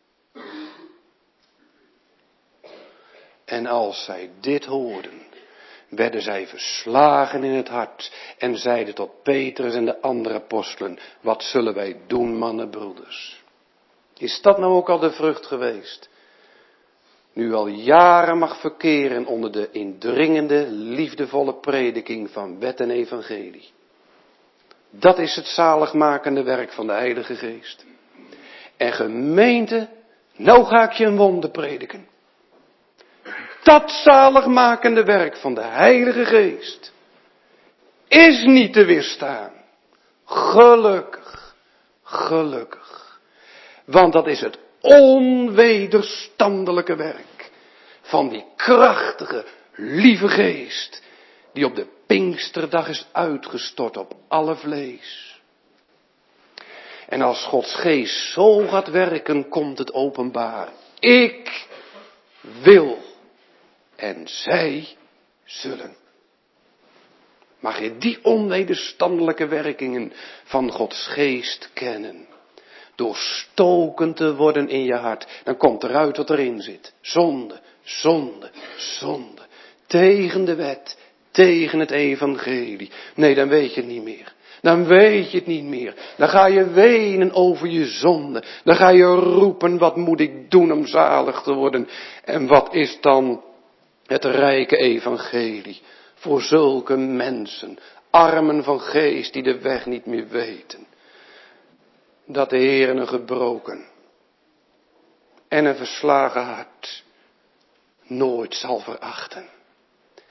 En als zij dit hoorden, werden zij verslagen in het hart en zeiden tot Petrus en de andere apostelen: wat zullen wij doen, mannen, broeders? Is dat nou ook al de vrucht geweest? Nu al jaren mag verkeren onder de indringende, liefdevolle prediking van wet en evangelie. Dat is het zaligmakende werk van de Heilige Geest. En gemeente, nou ga ik je een wonder prediken. Dat zaligmakende werk van de Heilige Geest is niet te weerstaan. Gelukkig, gelukkig. Want dat is het onwederstandelijke werk van die krachtige, lieve Geest die op de Pinksterdag is uitgestort op alle vlees. En als Gods Geest zo gaat werken, komt het openbaar. Ik wil en zij zullen. Mag je die onwederstandelijke werkingen van Gods Geest kennen. Doorstoken te worden in je hart. Dan komt eruit wat erin zit. Zonde, zonde, zonde. Tegen de wet, tegen het evangelie. Nee, dan weet je het niet meer. Dan weet je het niet meer. Dan ga je wenen over je zonde. Dan ga je roepen, wat moet ik doen om zalig te worden? En wat is dan het rijke evangelie voor zulke mensen, armen van geest die de weg niet meer weten? Dat de Heer een gebroken en een verslagen hart nooit zal verachten.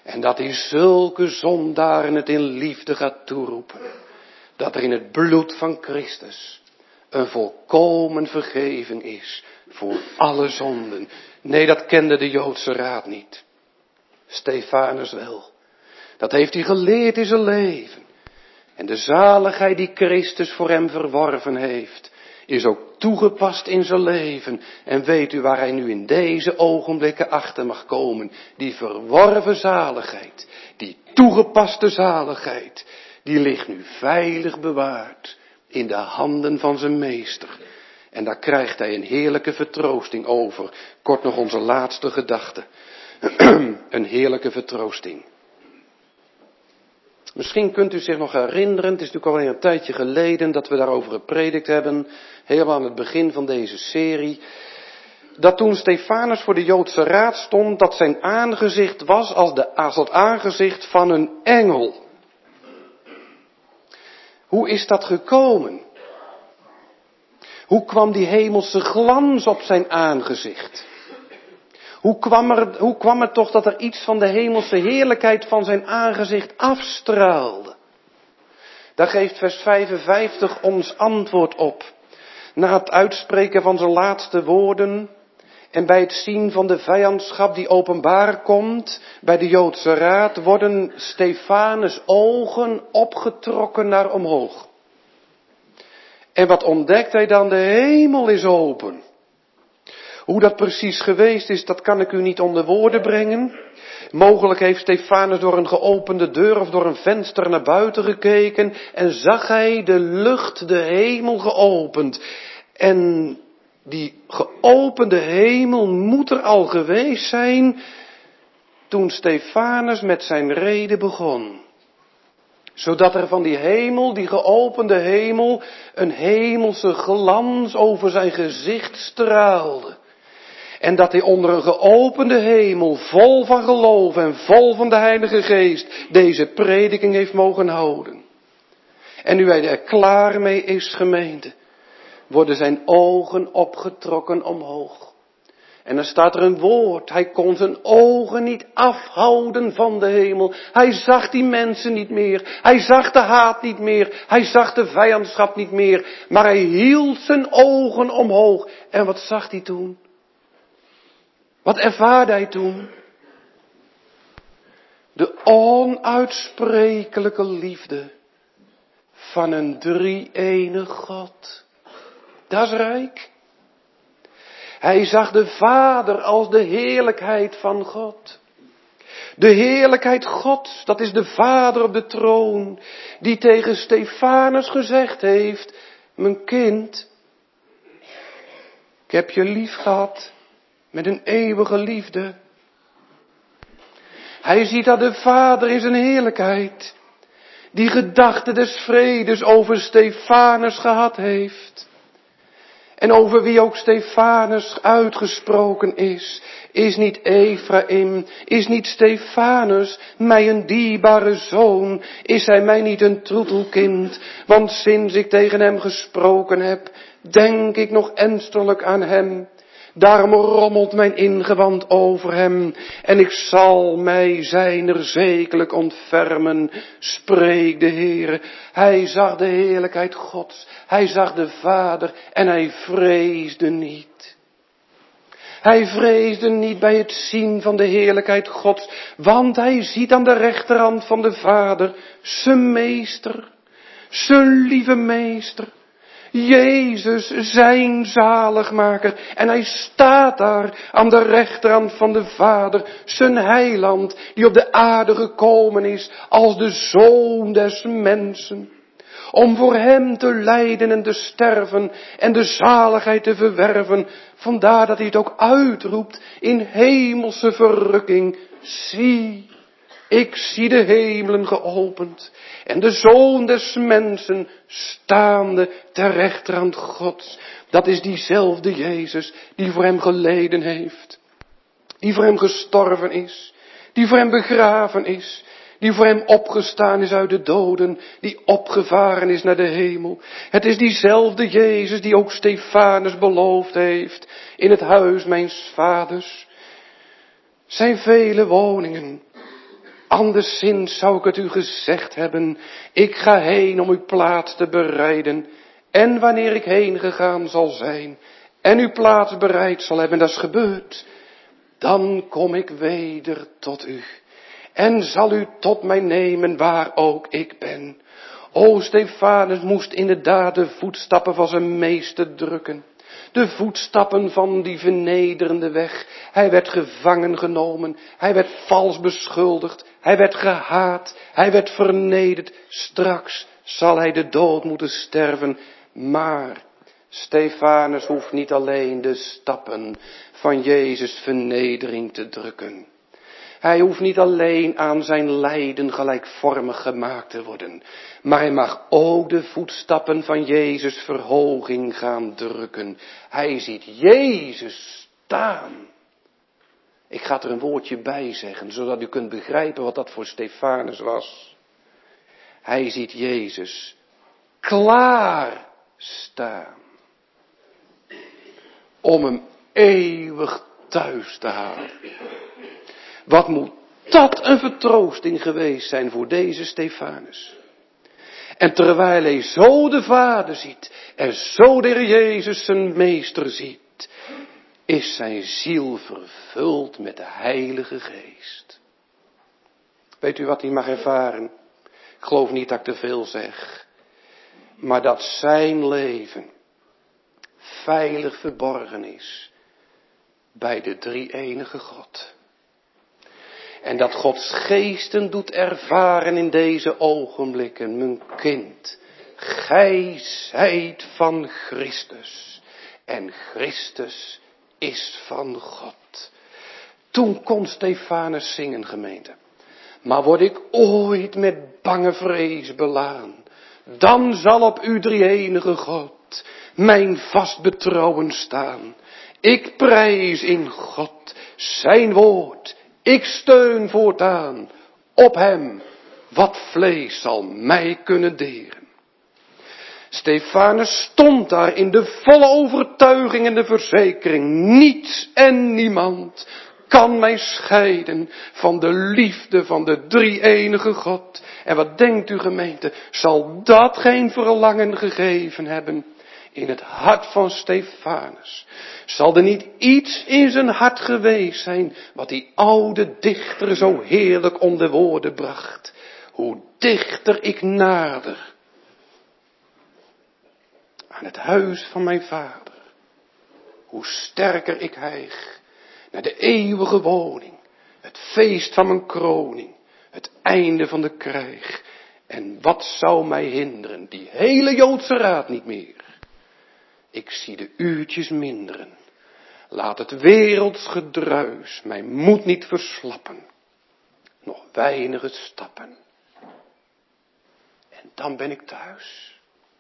En dat hij zulke zondaren het in liefde gaat toeroepen. Dat er in het bloed van Christus een volkomen vergeving is voor alle zonden. Nee, dat kende de Joodse raad niet. Stefanus wel. Dat heeft hij geleerd in zijn leven. En de zaligheid die Christus voor hem verworven heeft, is ook toegepast in zijn leven. En weet u waar hij nu in deze ogenblikken achter mag komen? Die verworven zaligheid, die toegepaste zaligheid, die ligt nu veilig bewaard in de handen van zijn meester. En daar krijgt hij een heerlijke vertroosting over. Kort nog onze laatste gedachte. Een heerlijke vertroosting. Misschien kunt u zich nog herinneren, het is natuurlijk alweer een tijdje geleden dat we daarover gepredikt hebben, helemaal aan het begin van deze serie, dat toen Stefanus voor de Joodse raad stond, dat zijn aangezicht was als, de, als het aangezicht van een engel. Hoe is dat gekomen? Hoe kwam die hemelse glans op zijn aangezicht? Hoe kwam, er, hoe kwam het toch dat er iets van de hemelse heerlijkheid van zijn aangezicht afstraalde? Daar geeft vers vijfenvijftig ons antwoord op. Na het uitspreken van zijn laatste woorden en bij het zien van de vijandschap die openbaar komt bij de Joodse raad, worden Stefanus' ogen opgetrokken naar omhoog. En wat ontdekt hij dan? De hemel is open. Hoe dat precies geweest is, dat kan ik u niet onder woorden brengen. Mogelijk heeft Stefanus door een geopende deur of door een venster naar buiten gekeken en zag hij de lucht, de hemel geopend. En die geopende hemel moet er al geweest zijn toen Stefanus met zijn rede begon. Zodat er van die hemel, die geopende hemel, een hemelse glans over zijn gezicht straalde. En dat hij onder een geopende hemel, vol van geloof en vol van de Heilige Geest, deze prediking heeft mogen houden. En nu hij er klaar mee is, gemeente, worden zijn ogen opgetrokken omhoog. En dan staat er een woord, hij kon zijn ogen niet afhouden van de hemel. Hij zag die mensen niet meer, hij zag de haat niet meer, hij zag de vijandschap niet meer. Maar hij hield zijn ogen omhoog. En wat zag hij toen? Wat ervaarde hij toen? De onuitsprekelijke liefde van een drie-enig God. Dat is rijk. Hij zag de Vader als de heerlijkheid van God. De heerlijkheid Gods, dat is de Vader op de troon, die tegen Stefanus gezegd heeft, mijn kind, ik heb je lief gehad met een eeuwige liefde. Hij ziet dat de Vader is een heerlijkheid, die gedachte des vredes over Stefanus gehad heeft. En over wie ook Stefanus uitgesproken is, is niet Ephraim, is niet Stefanus mij een dierbare zoon, is hij mij niet een troetelkind, want sinds ik tegen hem gesproken heb, denk ik nog ernstiglijk aan hem. Daarom rommelt mijn ingewand over hem, en ik zal mij zijner zekerlijk ontfermen, spreekt de Heere. Hij zag de heerlijkheid Gods, hij zag de Vader, en hij vreesde niet. Hij vreesde niet bij het zien van de heerlijkheid Gods, want hij ziet aan de rechterhand van de Vader zijn meester, zijn lieve meester. Jezus, zijn zaligmaker, en hij staat daar aan de rechterhand van de Vader, zijn heiland, die op de aarde gekomen is als de Zoon des mensen, om voor hem te lijden en te sterven en de zaligheid te verwerven. Vandaar dat hij het ook uitroept in hemelse verrukking, zie, ik zie de hemelen geopend en de Zoon des mensen staande ter rechterhand Gods. Dat is diezelfde Jezus die voor hem geleden heeft, die voor hem gestorven is, die voor hem begraven is, die voor hem opgestaan is uit de doden, die opgevaren is naar de hemel. Het is diezelfde Jezus die ook Stefanus beloofd heeft, in het huis mijns vaders zijn vele woningen. Anderszins zou ik het u gezegd hebben, ik ga heen om uw plaats te bereiden. En wanneer ik heen gegaan zal zijn en uw plaats bereid zal hebben, dat is gebeurd, dan kom ik weder tot u en zal u tot mij nemen waar ook ik ben. O, Stefanus moest inderdaad de voetstappen van zijn meester drukken. De voetstappen van die vernederende weg. Hij werd gevangen genomen. Hij werd vals beschuldigd. Hij werd gehaat. Hij werd vernederd. Straks zal hij de dood moeten sterven. Maar Stefanus hoeft niet alleen de stappen van Jezus' vernedering te drukken. Hij hoeft niet alleen aan zijn lijden gelijkvormig gemaakt te worden. Maar hij mag ook de voetstappen van Jezus' verhoging gaan drukken. Hij ziet Jezus staan. Ik ga er een woordje bij zeggen, zodat u kunt begrijpen wat dat voor Stefanus was. Hij ziet Jezus klaar staan. Om hem eeuwig thuis te halen. Wat moet dat een vertroosting geweest zijn voor deze Stefanus. En terwijl hij zo de Vader ziet en zo de Heer Jezus zijn meester ziet, is zijn ziel vervuld met de Heilige Geest. Weet u wat hij mag ervaren? Ik geloof niet dat ik te veel zeg. Maar dat zijn leven veilig verborgen is bij de drie-enige God. En dat Gods geesten doet ervaren in deze ogenblikken. Mijn kind, gij zijt van Christus. En Christus is van God. Toen kon Stefanus zingen, gemeente. Maar word ik ooit met bange vrees belaan, dan zal op uw drie-enige God mijn vast betrouwen staan. Ik prijs in God zijn woord. Ik steun voortaan op hem, wat vlees zal mij kunnen deren. Stefanus stond daar in de volle overtuiging en de verzekering. Niets en niemand kan mij scheiden van de liefde van de drie-enige God. En wat denkt u, gemeente, zal dat geen verlangen gegeven hebben in het hart van Stefanus? Zal er niet iets in zijn hart geweest zijn wat die oude dichter zo heerlijk om de woorden bracht? Hoe dichter ik nader aan het huis van mijn vader, hoe sterker ik hijg naar de eeuwige woning, het feest van mijn kroning, het einde van de krijg. En wat zou mij hinderen, die hele Joodse raad niet meer? Ik zie de uurtjes minderen. Laat het werelds gedruis mijn moed niet verslappen. Nog weinige stappen. En dan ben ik thuis.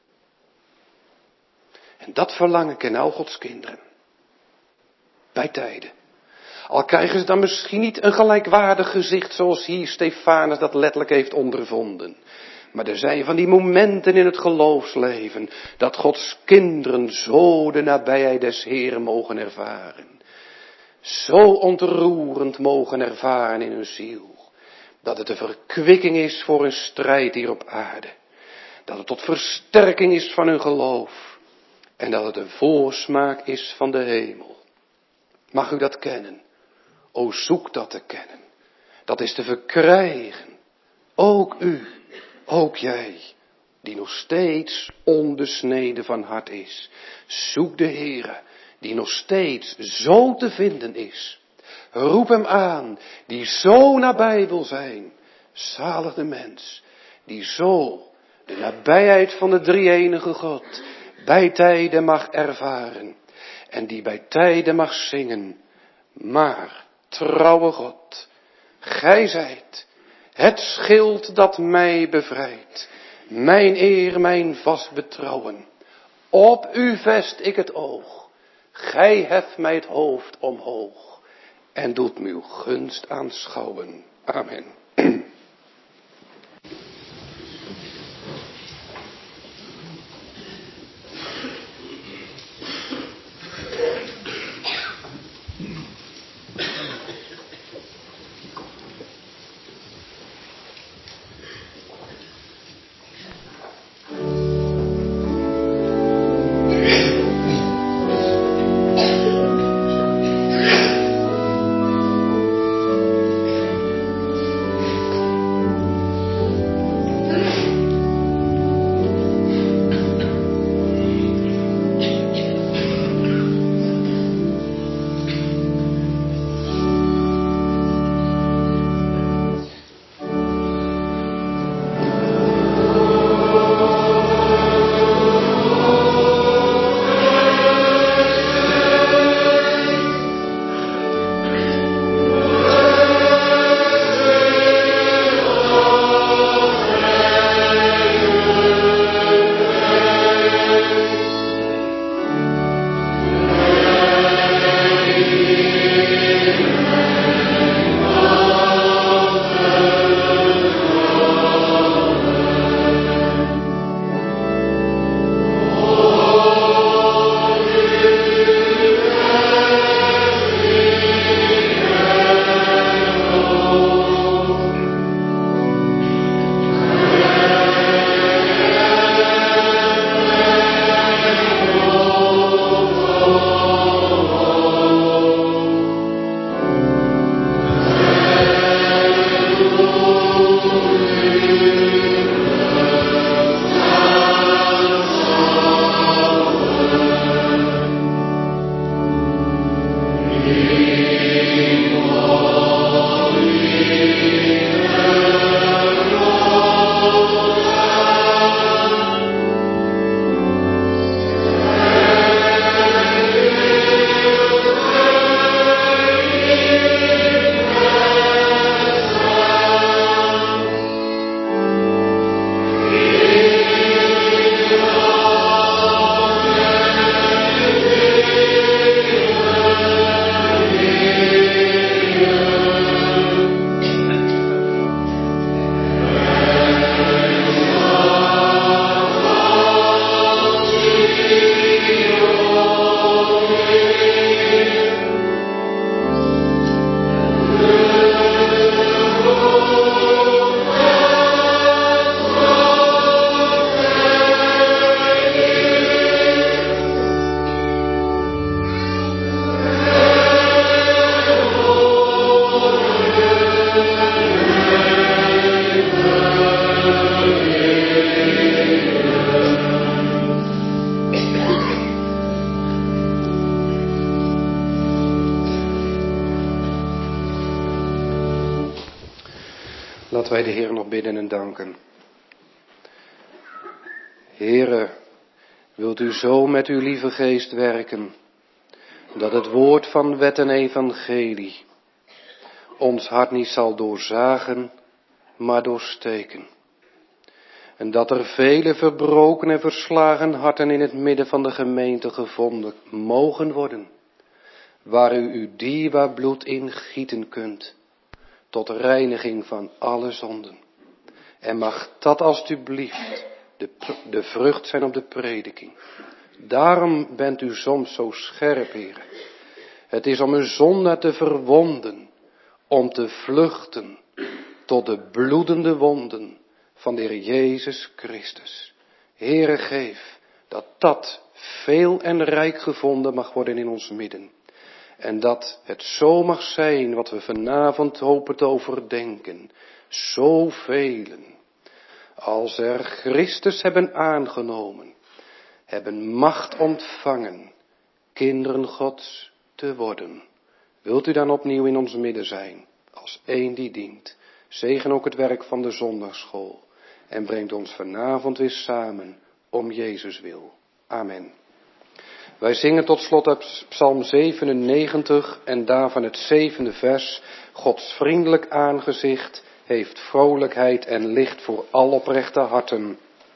En dat verlangen kennen al Gods kinderen. Bij tijden. Al krijgen ze dan misschien niet een gelijkwaardig gezicht zoals hier Stefanus dat letterlijk heeft ondervonden. Maar er zijn van die momenten in het geloofsleven dat Gods kinderen zo de nabijheid des Heeren mogen ervaren. Zo ontroerend mogen ervaren in hun ziel. Dat het een verkwikking is voor hun strijd hier op aarde. Dat het tot versterking is van hun geloof. En dat het een voorsmaak is van de hemel. Mag u dat kennen? O, zoek dat te kennen. Dat is te verkrijgen. Ook u, ook jij, die nog steeds onbesneden van hart is. Zoek de Heere, die nog steeds zo te vinden is. Roep hem aan, die zo nabij wil zijn. Zalig de mens, die zo de nabijheid van de drie-enige God bij tijden mag ervaren. En die bij tijden mag zingen. Maar, trouwe God, gij zijt het schild dat mij bevrijdt. Mijn eer, mijn vast betrouwen. Op u vest ik het oog. Gij heft mij het hoofd omhoog. En doet me uw gunst aanschouwen. Amen. Laten wij de Heer nog bidden en danken. Heere, wilt u zo met uw lieve geest werken, dat het woord van wet en evangelie ons hart niet zal doorzagen, maar doorsteken. En dat er vele verbroken en verslagen harten in het midden van de gemeente gevonden mogen worden, waar u uw dierbaar bloed in gieten kunt, tot reiniging van alle zonden. En mag dat alstublieft de, de vrucht zijn op de prediking. Daarom bent u soms zo scherp, Heer. Het is om een zondaar te verwonden, om te vluchten tot de bloedende wonden van de Heer Jezus Christus. Heere, geef dat dat veel en rijk gevonden mag worden in ons midden. En dat het zo mag zijn wat we vanavond hopen te overdenken. Zovelen, als er Christus hebben aangenomen, hebben macht ontvangen, kinderen Gods te worden. Wilt u dan opnieuw in ons midden zijn, als één die dient. Zegen ook het werk van de zondagsschool. En brengt ons vanavond weer samen om Jezus wil. Amen. Wij zingen tot slot uit Psalm zevenennegentig en daarvan het zevende vers. Gods vriendelijk aangezicht heeft vrolijkheid en licht voor al oprechte harten.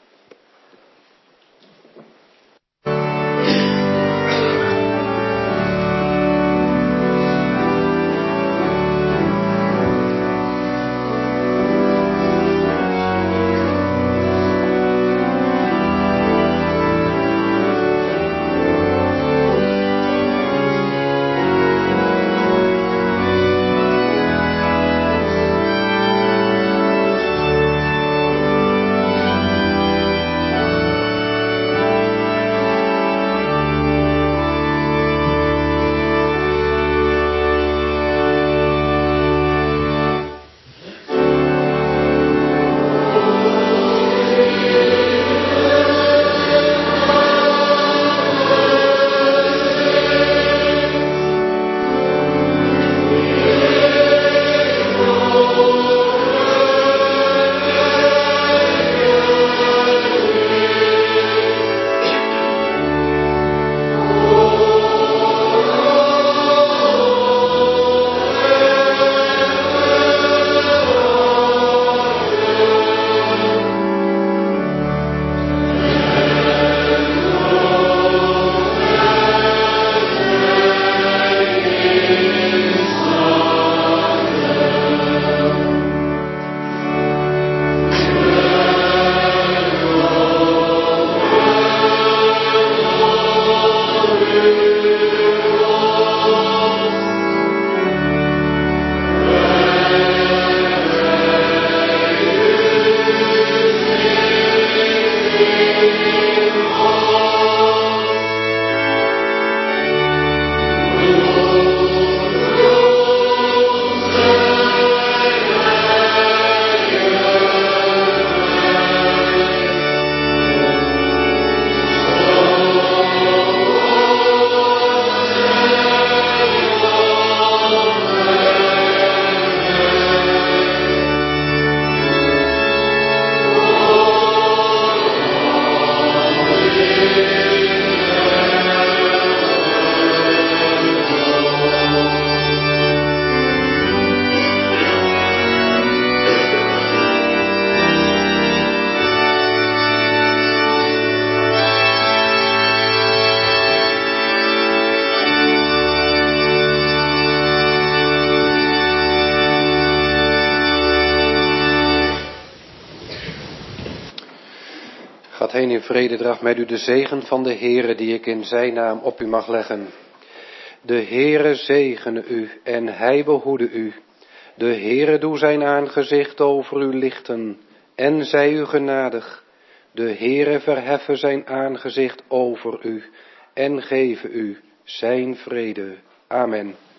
Heen in vrede, draagt met u de zegen van de Heere die ik in zijn naam op u mag leggen. De Heere zegene u en hij behoede u. De Heere doe zijn aangezicht over u lichten en zij u genadig. De Heere verheffen zijn aangezicht over u en geven u zijn vrede. Amen.